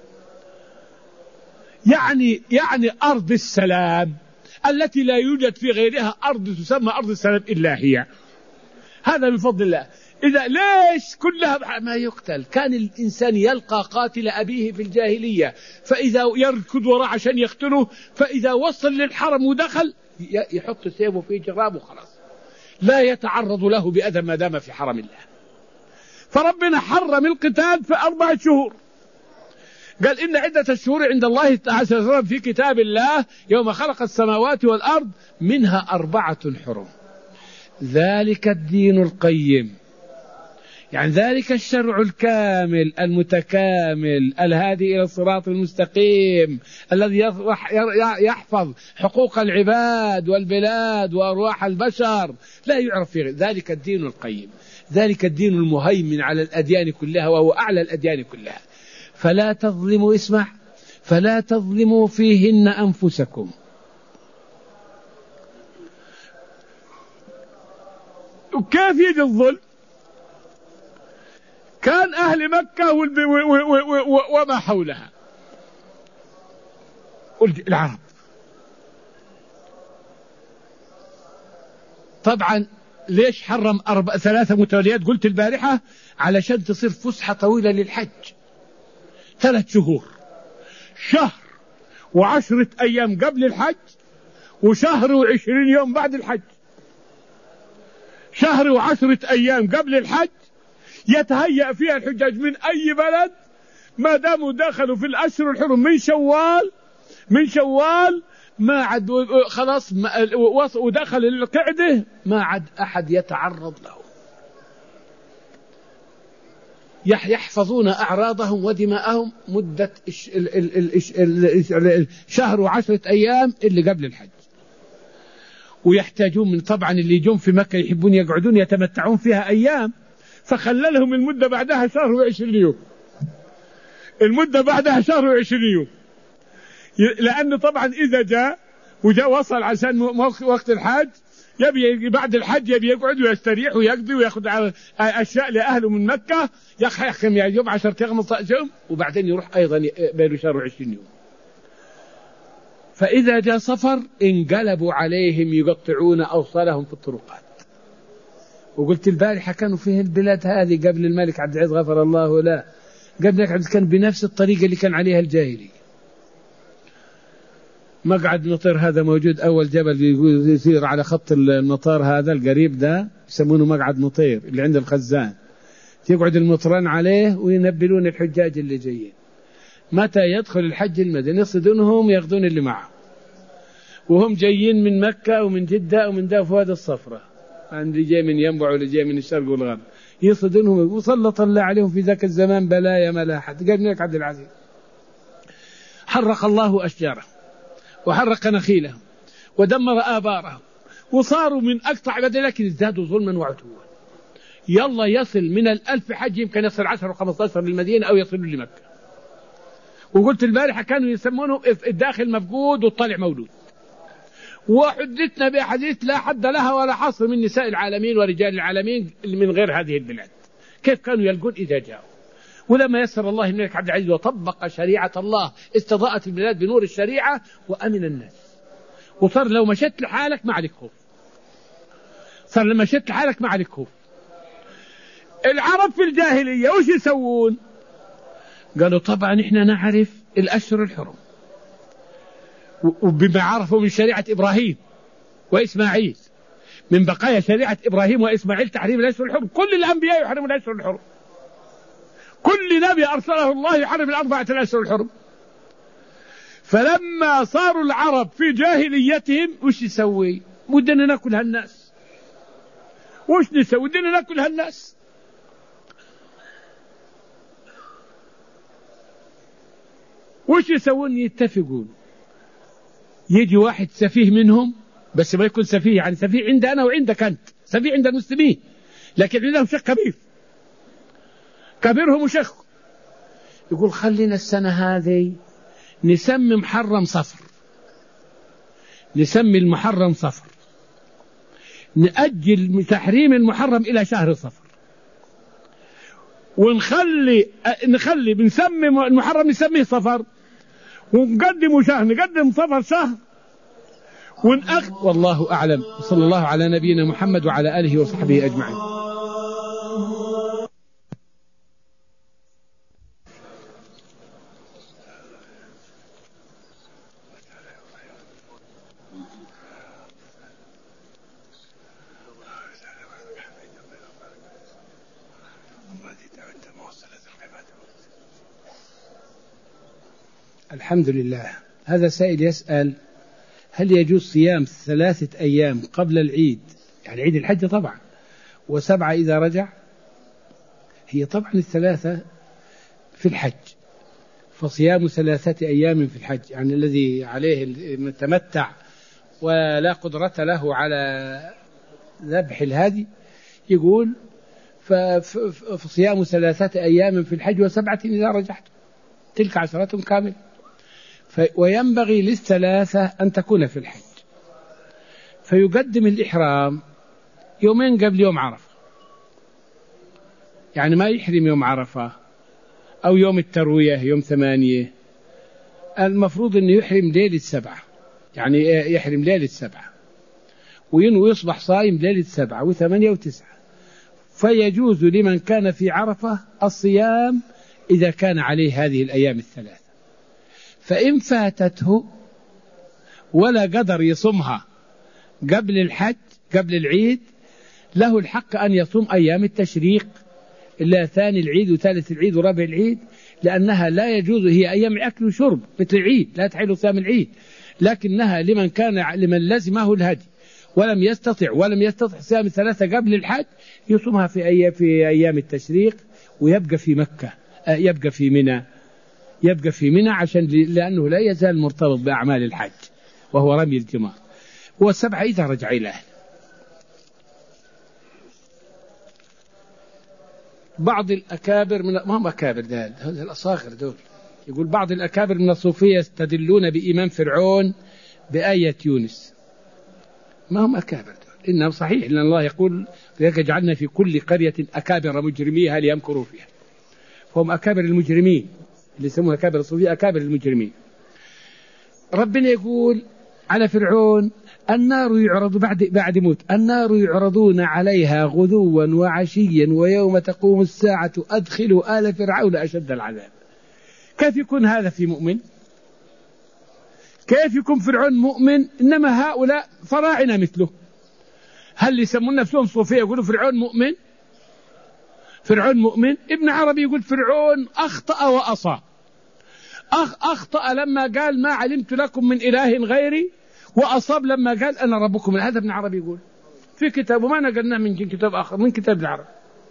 يعني يعني أرض السلام التي لا يوجد في غيرها أرض تسمى أرض السلام إلا هي. هذا من فضل الله. إذا ليش كلها ما يقتل؟ كان الإنسان يلقى قاتل أبيه في الجاهلية، فإذا يركض وراء عشان يقتله، فإذا وصل للحرم ودخل يحط سيفه في جرابه خلاص، لا يتعرض له بأذى ما دام في حرم الله. فربنا حرم القتال في أربعة شهور. قال إن عدة الشهور عند الله عز وجل في كتاب الله يوم خلق السماوات والأرض منها أربعة حرم، ذلك الدين القيم، يعني ذلك الشرع الكامل المتكامل الهادي إلى الصراط المستقيم الذي يحفظ حقوق العباد والبلاد وأرواح البشر، لا يعرف فيه. ذلك الدين القيم، ذلك الدين المهيمن على الأديان كلها وهو أعلى الأديان كلها. فلا تظلموا، اسمع، فلا تظلموا فيهن أنفسكم. وكيف يجي الظلم؟ كان أهل مكة وما حولها العرب طبعا. ليش حرم أربع ثلاثة متواليات؟ قلت البارحة علشان تصير فسحة طويلة للحج، ثلاث شهور، شهر وعشرة أيام قبل الحج، وشهر وعشرين يوم بعد الحج. شهر وعشرة أيام قبل الحج يتهيأ فيها الحجاج من أي بلد ما داموا دخلوا في الأشهر الحرم من شوال من شوال ما عد خلاص ودخل القعدة ما عد أحد يتعرض له. يحفظون أعراضهم ودماءهم مدة شهر وعشرة أيام اللي قبل الحج. ويحتاجون من طبعا اللي يجون في مكة يحبون يقعدون يتمتعون فيها أيام، فخللهم المدة بعدها شهر وعشرين يوم. المدة بعدها شهر وعشرين يوم، لأنه طبعا إذا جاء وجاء وصل عشان وقت الحج يبي بعد الحج يبي يقعد ويستريح ويقضي ويأخذ أشياء لأهله من مكة، يخيم يوم عشرة أيام يوم وبعدين يروح أيضا بين شهر وعشرين يوم. فإذا جاء صفر انقلبوا عليهم يقطعون أوصالهم في الطرقات. وقلت البارحة كانوا فيه البلاد هذه قبل الملك عبد العزيز غفر الله له، قبل الملك عبد العزيز كان بنفس الطريقة اللي كان عليها الجاهلي. مقعد مطير هذا موجود، أول جبل يصير على خط المطار هذا القريب ده يسمونه مقعد مطير اللي عند الخزان، يقعد المطران عليه وينبلون الحجاج اللي جايين. متى يدخل الحج المدني يصدونهم ياخذون اللي معه، وهم جايين من مكة ومن جدة ومن دافواد الصفرة، اللي جاي من ينبع واللي جاي من الشرق والغرب، يصدونهم. وسلط الله عليهم في ذاك الزمان بلايا ملاحة. قال الملك عبد العزيز حرق الله أشجارهم وحرق نخيلهم ودمر آبارهم وصاروا من أقطع بدل، لكن ازدادوا ظلما وعتوا. يلا يصل من الألف حج يمكن يصل عشر وخمسة عشر للمدينة أو يصلوا لمكة. وقلت البارحة كانوا يسمونه الداخل مفقود والطلع مولود. وحدثنا بأحاديث لا حد لها ولا حصر من نساء العالمين ورجال العالمين من غير هذه البلاد، كيف كانوا يلقون إذا جاءوا. ولما يسر الله الملك عبد العزيز وطبق شريعة الله استضاءت البلاد بنور الشريعة وأمن الناس. وصار لو مشيت لحالك ما عليك خوف، صار لما مشيت لحالك ما عليك خوف. العرب في الجاهلية وش يسوون؟ قالوا طبعا إحنا نعرف الأشهر الحرم، وبما عرفوا من شريعة إبراهيم وإسماعيل، من بقايا شريعة إبراهيم وإسماعيل تحريم الأشهر الحرم. كل الأنبياء يحرمون الأشهر الحرم، كل نبي أرسله الله يحرم الأربعة الأشهر الحرم. فلما صاروا العرب في جاهليتهم وش يسوي؟ ودنا نأكل هالناس، وش نسوي؟ ودنا نأكل هالناس. وش يسوون؟ يتفقون. يجي واحد سفيه منهم، بس ما يكون سفيه يعني سفيه عند أنا وعندك أنت، سفيه عند المسلمين، لكن عندهم شيخ كبير كبيرهم وشيخ، يقول خلينا السنة هذه نسمي محرم صفر، نسمي المحرم صفر، نأجل تحريم المحرم إلى شهر صفر، ونخلي نخلي بنسمي المحرم نسميه صفر، ونقدم شهر نقدم صفر شهر ونأخ. والله أعلم. صلى الله على نبينا محمد وعلى آله وصحبه أجمعين. الحمد لله. هذا سائل يسأل هل يجوز صيام ثلاثة أيام قبل العيد، يعني عيد الحج طبعا، وسبعة إذا رجع؟ هي طبعا الثلاثة في الحج، فصيام ثلاثة أيام في الحج يعني الذي عليه المتمتع ولا قدرة له على ذبح الهادي يقول فصيام ثلاثة أيام في الحج وسبعة إذا رجعت، تلك عشرة كاملة. وينبغي للثلاثة أن تكون في الحج، فيقدم الإحرام يومين قبل يوم عرفة، يعني ما يحرم يوم عرفة أو يوم التروية يوم ثمانية، المفروض أنه يحرم ليلة سبعة، يعني يحرم ليلة سبعة وينوي يصبح صائم ليلة سبعة وثمانية وتسعة. فيجوز لمن كان في عرفة الصيام إذا كان عليه هذه الأيام الثلاثة. فإن فاتته ولا قدر يصومها قبل الحج قبل العيد له الحق أن يصوم أيام التشريق، إلا ثاني العيد وثالث العيد ورابع العيد، لأنها لا يجوز، هي أيام أكل وشرب مثل العيد لا تحل صيام العيد، لكنها لمن كان لمن لزمه الهدي ولم يستطع ولم يستطع صيام الثلاثة قبل الحج يصومها في أيام في أيام التشريق، ويبقى في مكة يبقى في منى يبقى في منى عشان لأنه لا يزال مرتبط بأعمال الحج وهو رمي الجمار. والسبعة إذا رجع إلى أهله. بعض الأكابر من ما هم أكابر ده هذه الأصاغر دول، يقول بعض الأكابر من الصوفية يستدلون بإيمان فرعون بآية يونس. ما هم أكابر دول، إنهم صحيح لأن الله يقول لذلك جعلنا في كل قرية أكابر مجرميها ليمكروا فيها، فهم أكابر المجرمين اللي يسموها أكابر الصوفية أكابر المجرمين. ربنا يقول على فرعون النار يعرض بعد بعد موت النار يعرضون عليها غدوا وعشيا ويوم تقوم الساعة أدخلوا آل فرعون أشد العذاب. كيف يكون هذا في مؤمن؟ كيف يكون فرعون مؤمن؟ إنما هؤلاء فراعنة مثله. هل يسمون نفسهم صوفية يقولوا فرعون مؤمن؟ فرعون مؤمن؟ ابن عربي يقول فرعون أخطأ وأصاب. أخ أخطأ لما قال ما علمت لكم من إله غيري، وأصاب لما قال أنا ربكم. هذا ابن عربي يقول في كتابه، ما نقلناه من كتاب آخر من كتاب العرب.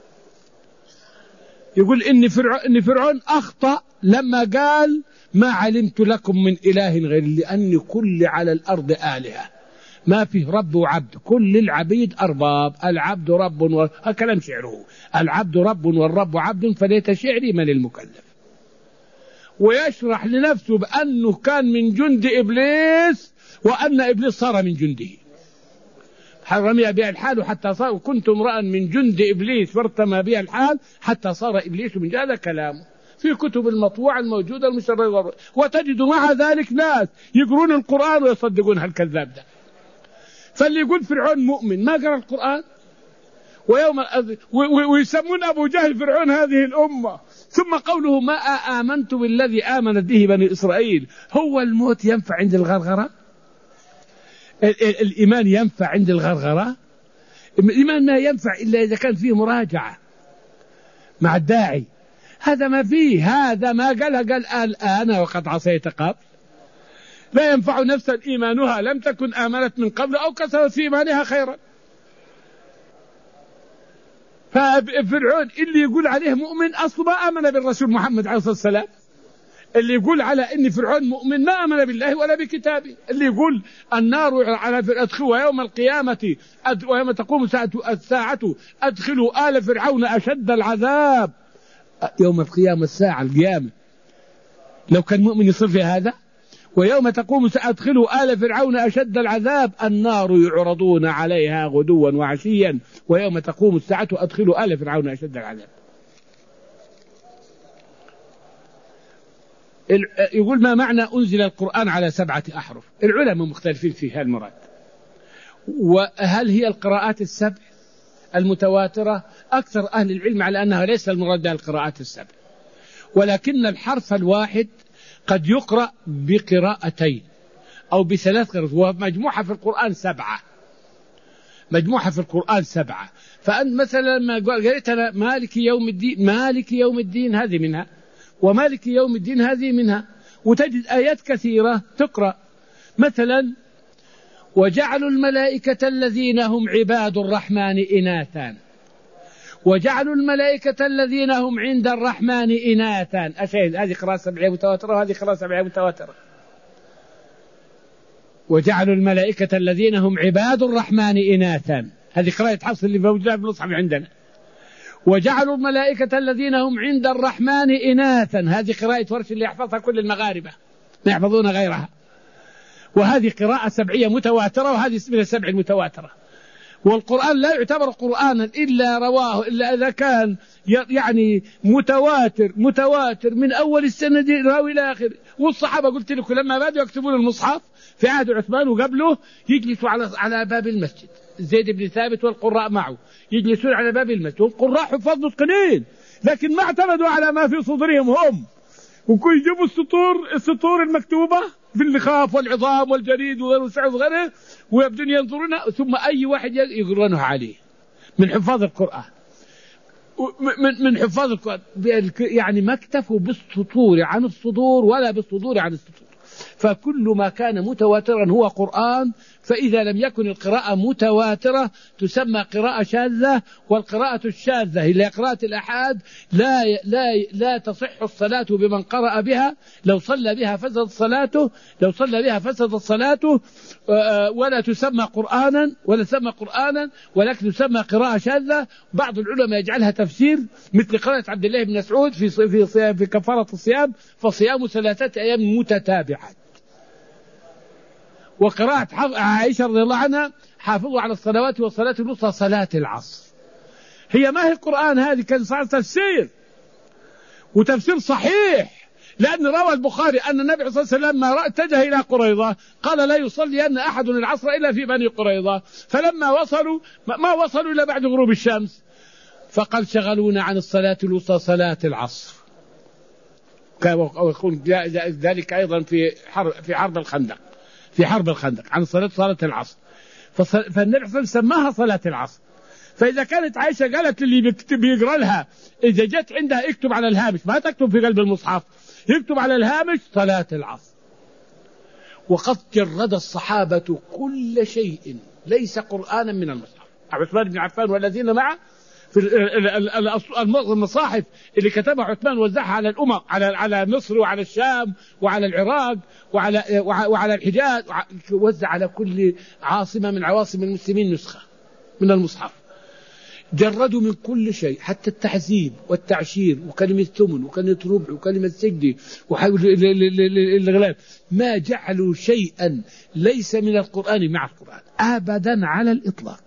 يقول إن فرعون, إن فرعون أخطأ لما قال ما علمت لكم من إله غيري، لأن كل على الأرض آلهة ما فيه رب وعبد، كل العبيد أرباب، العبد رب و... كلام شعره العبد رب والرب عبد فليت شعري من المكلف. ويشرح لنفسه بأنه كان من جند إبليس وأن إبليس صار من جنده، رمي بها الحال حتى صار وكنت امرأ من جند إبليس فارتمى بها الحال حتى صار إبليس من جند. هذا كلامه في كتب المطبوعة الموجودة المشرعة، وتجد مع ذلك ناس يقرون القرآن ويصدقون هالكذاب ده. فاللي يقول فرعون مؤمن ما قرأ القرآن، ويوم ويسمون أبو جهل فرعون هذه الأمة. ثم قوله ما آمنت بالذي آمنت به بني إسرائيل. هو الموت ينفع عند الغرغرة؟ الإيمان ينفع عند الغرغرة؟ الإيمان ما ينفع إلا إذا كان فيه مراجعة مع الداعي. هذا ما فيه، هذا ما قالها قال الآن وقد عصيت قبل. لا ينفع نفسا إيمانها لم تكن آمنت من قبل أو كسبت في إيمانها خيرا. ففرعون اللي يقول عليه مؤمن أصلا ما آمن بالرسول محمد عليه الصلاة والسلام. اللي يقول على إن فرعون مؤمن ما آمن بالله ولا بكتابه. اللي يقول النار على أدخلوا يوم القيامة ويوم تقوم الساعة أدخلوا آل فرعون أشد العذاب. يوم القيامة الساعة القيامة لو كان مؤمن يصير في هذا. ويوم تقوم سأدخلوا آل فرعون أشد العذاب النار يعرضون عليها غدوا وعشيا ويوم تقوم الساعة أدخلوا آل فرعون أشد العذاب. يقول ما معنى أنزل القرآن على سبعة أحرف؟ العلماء مختلفين في هذا المراد. وهل هي القراءات السبع المتواترة؟ أكثر أهل العلم على أنها ليس المراد بها القراءات السبع، ولكن الحرف الواحد قد يقرأ بقراءتين أو بثلاث قراءات، ومجموعة في القرآن سبعة مجموعة في القرآن سبعة. فأنت مثلا لما قرأت أنا مالك يوم الدين مالك يوم الدين هذه منها، ومالك يوم الدين هذه منها. وتجد آيات كثيرة تقرأ مثلا وجعلوا الملائكة الذين هم عباد الرحمن إناثا، وجعلوا الملائكة الذين هم عند الرحمن إناثا. أشهد هذه قراءة سبعية متواترة وهذه قراءة سبعية متواترة. وجعلوا الملائكة الذين هم عباد الرحمن إناثا، هذه قراءة حفص اللي موجودة في المصحف عندنا. وجعلوا الملائكة الذين هم عند الرحمن إناثا، هذه قراءة ورش اللي يحفظها كل المغاربة ما يحفظون غيرها. وهذه قراءة سبعية متواترة وهذه من السبع المتواترة. والقرآن لا يعتبر قرآنا إلا رواه إلا إذا كان يعني متواتر متواتر من أول السند راوي إلى آخر. والصحابة قلت لكم لما بدأوا يكتبون المصحف في عهد عثمان وقبله يجلسوا على على باب المسجد، زيد بن ثابت والقراء معه يجلسون على باب المسجد، والقراء حفاظ متقنين لكن ما اعتمدوا على ما في صدرهم هم، وكل يجيبوا السطور السطور المكتوبة في اللخاف والعظام والجريد وغيره ويبدون ينظرونها، ثم أي واحد يقرأنها عليه من حفاظ القرآن من من حفاظ القرآن، يعني ما اكتفوا بالسطور عن الصدور ولا بالصدور عن السطور، فكل ما كان متواترا هو قرآن. فإذا لم يكن القراءة متواترة تسمى قراءة شاذة، والقراءة الشاذة هي قراءة الأحاد لا لا لا تصح الصلاة بمن قرأ بها. لو صلى بها فسدت صلاته، لو صلى بها فسدت صلاته، ولا تسمى قرآنا ولا تسمى قرآنا ولكن تسمى قراءة شاذة. بعض العلماء يجعلها تفسير، مثل قراءة عبد الله بن مسعود في في في كفارة الصيام، فصيام ثلاثة أيام متتابعة. وقراءة عائشة رضي الله عنها حافظوا على الصلوات والصلاة الوسطى صلاة العصر. هي ما هي القرآن هذه، كان صار تفسير وتفسير صحيح، لأن روى البخاري أن النبي صلى الله عليه وسلم لما اتجه إلى قريظة قال لا يصلي أن أحد العصر إلا في بني قريظة، فلما وصلوا ما وصلوا إلا بعد غروب الشمس فقال شغلونا عن الصلاة الوسطى صلاة العصر. ويكون ذلك أيضا في حرب في حرب الخندق في حرب الخندق عن صلاة صلاة العصر، فالنبي صلى الله عليه وسلم سماها صلاة العصر. فإذا كانت عائشة قالت للي بيكتب يقرأ لها إذا جت عندها اكتب على الهامش، ما تكتب في قلب المصحف، يكتب على الهامش صلاة العصر. وقد جرد الصحابة كل شيء ليس قرآنا من المصحف. عثمان بن عفان والذين معه في المصاحف اللي كتبها عثمان وزعها على الأمم، على على مصر وعلى الشام وعلى العراق وعلى وعلى الحجاز، وزع على كل عاصمة من عواصم المسلمين نسخة من المصحف. جردوا من كل شيء حتى التحزيب والتعشير وكلمة ثمن وكلمة ربع وكلمة سجدي والإغلال، ما جعلوا شيئا ليس من القرآن مع القرآن أبدا على الإطلاق.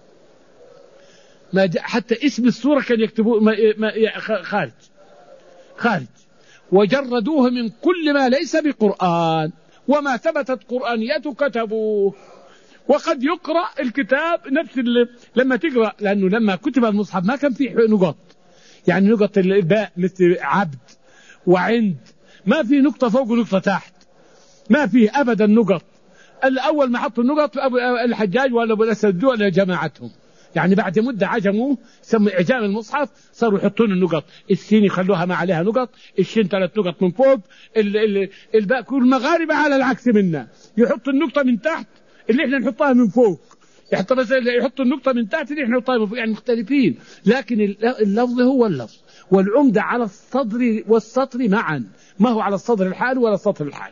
ما حتى اسم السورة كان يكتبوه خارج خارج وجردوه من كل ما ليس بقرآن، وما ثبتت قرآنيته كتبوه. وقد يقرأ الكتاب نفس اللي لما تقرأ، لأنه لما كتب المصحف ما كان فيه نقط، يعني نقط الباء مثل عبد وعند، ما في نقطة فوق ونقطة تحت، ما فيه أبدا نقط. الأول ما حطوا النقط الحجاج ولا أبو الأسد ولا جماعتهم، يعني بعد مدة عجموا سموا إعجام المصحف، صاروا يحطون النقط، السين يخلوها ما عليها نقط، الشين ثلاث نقط من فوق، الباء كل المغاربة على العكس منا يحط النقطة من تحت اللي احنا نحطها من فوق، يحط بس يحط النقطة من تحت اللي احنا نحطها من فوق، يعني مختلفين، لكن اللفظ هو اللفظ، والعمدة على الصدر والسطر معا، ما هو على الصدر الحال ولا السطر الحال.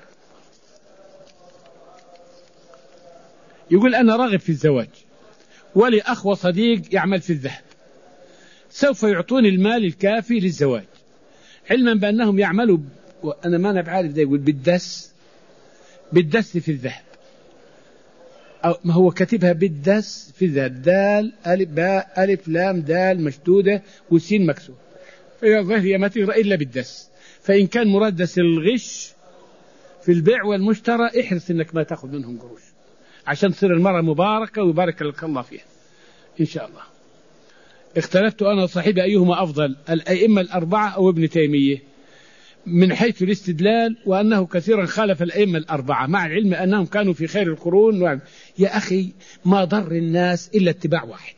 يقول أنا راغب في الزواج ولي أخ وصديق يعمل في الذهب، سوف يعطوني المال الكافي للزواج، علما بأنهم يعملوا، وأنا ما أنا عارف ده يقول بالدس بالدس في الذهب، أو ما هو كاتبها بالدس في الذهب، دال ألف باء ألف لام دال مشدودة والسين مكسور، هي ما تقرأ إلا بالدس. فإن كان مراد دس الغش في البيع والمشترى احرص إنك ما تأخذ منهم قروش عشان تصير المرأة مباركة ويبارك لك الله فيها إن شاء الله. اختلفت أنا وصاحبي أيهما أفضل، الأئمة الأربعة أو ابن تيمية، من حيث الاستدلال، وأنه كثيرا خالف الأئمة الأربعة مع العلم أنهم كانوا في خير القرون. يا أخي ما ضر الناس إلا اتباع واحد،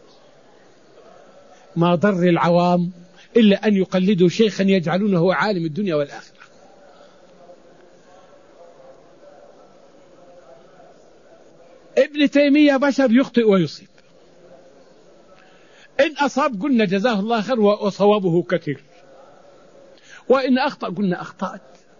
ما ضر العوام إلا أن يقلدوا شيخا يجعلونه عالم الدنيا والآخرة. ابن تيمية بشر يخطئ ويصيب، إن أصاب قلنا جزاه الله خير وصوابه كثير، وإن أخطأ قلنا أخطأت.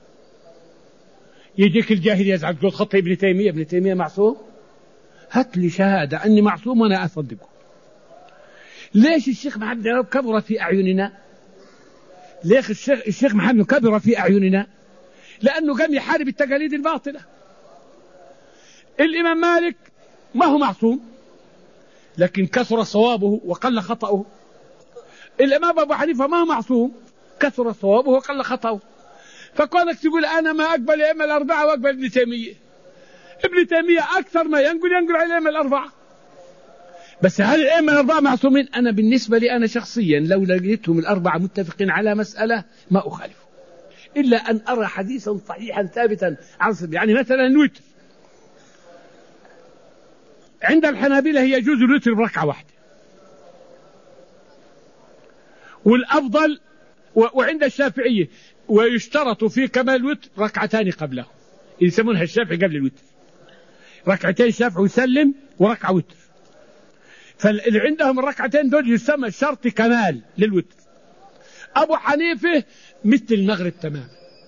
يجيك الجاهل يزعل تقول خطأ ابن تيمية، ابن تيمية معصوم؟ هات لي شهادة أني معصوم وأنا أصدقه. ليش الشيخ محمد كبر في أعيننا؟ ليش الشيخ, الشيخ محمد كبر في أعيننا؟ لأنه قام يحارب التقاليد الباطلة. الإمام مالك ما هو معصوم لكن كثر صوابه وقل خطأه. الإمام أبو حنيفة ما هو معصوم، كثر صوابه وقل خطأه. فكونك تقول أنا ما أقبل الأئمة الأربعة وأقبل ابن تيمية، ابن تيمية أكثر ما ينقل ينقل على الأئمة الأربعة، بس هل الأئمة الأربعة معصومين؟ أنا بالنسبة لي أنا شخصيا لو لقيتهم الأربعة متفقين على مسألة ما أخالف. إلا أن أرى حديثا صحيحا ثابتا عن صدق. يعني مثلا الوتر عند الحنابلة يجوز الوتر بركعة واحدة، والأفضل وعند الشافعية ويشترط في كمال الوتر ركعتان قبله، يسمونها الشافعي قبل الوتر، ركعتين شافع ويسلم وركعة وتر. فاللي عندهم الركعتين دول يسمى شرط كمال للوتر. أبو حنيفة مثل المغرب تمام،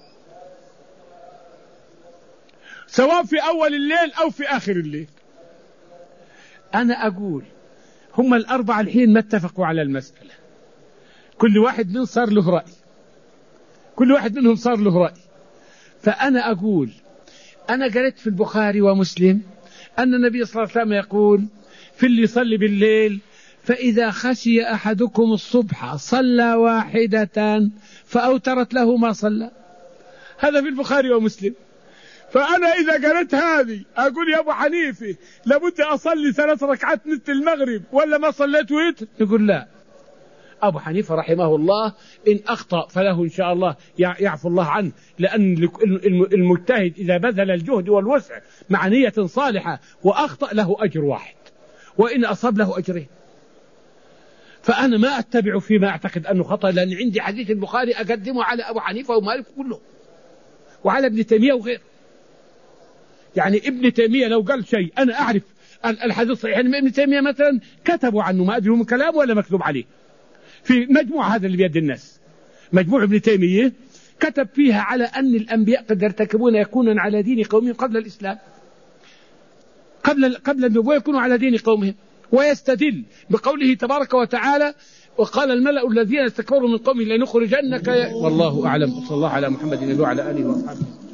سواء في أول الليل أو في آخر الليل. أنا أقول هم الأربعة الحين ما اتفقوا على المسألة، كل واحد منهم صار له رأي، كل واحد منهم صار له رأي. فأنا أقول أنا قرأت في البخاري ومسلم أن النبي صلى الله عليه وسلم يقول في اللي يصلي بالليل فإذا خشي أحدكم الصبح صلى واحدة فأوترت له ما صلى. هذا في البخاري ومسلم. فأنا إذا قرأت هذه أقول يا أبو حنيفة لابد أصلي ثلاث ركعات مثل المغرب ولا ما صليت وتر؟ يقول لا. أبو حنيفة رحمه الله إن أخطأ فله إن شاء الله يعفو الله عنه، لأن المجتهد إذا بذل الجهد والوسع مع نية صالحة وأخطأ له أجر واحد، وإن أصاب له أجرين. فأنا ما أتبع فيما أعتقد أنه خطأ، لأن عندي حديث البخاري أقدمه على أبو حنيفة ومالك كله وعلى ابن تيمية وغيره. يعني ابن تيمية لو قال شيء أنا أعرف الحديث صحيح، يعني ابن تيمية مثلا كتبوا عنه ما أدري من كلام ولا مكتوب عليه في مجموعة هذا اللي بيد الناس، مجموعة ابن تيمية كتب فيها على أن الأنبياء قد يرتكبون يكونون على دين قومهم قبل الإسلام، قبل قبل النبوة يكونوا على دين قومهم، ويستدل بقوله تبارك وتعالى وقال الملأ الذين استكبروا من قومه لنخرجنك. والله أعلم. صلى الله على محمد وعلى آله وصحبه.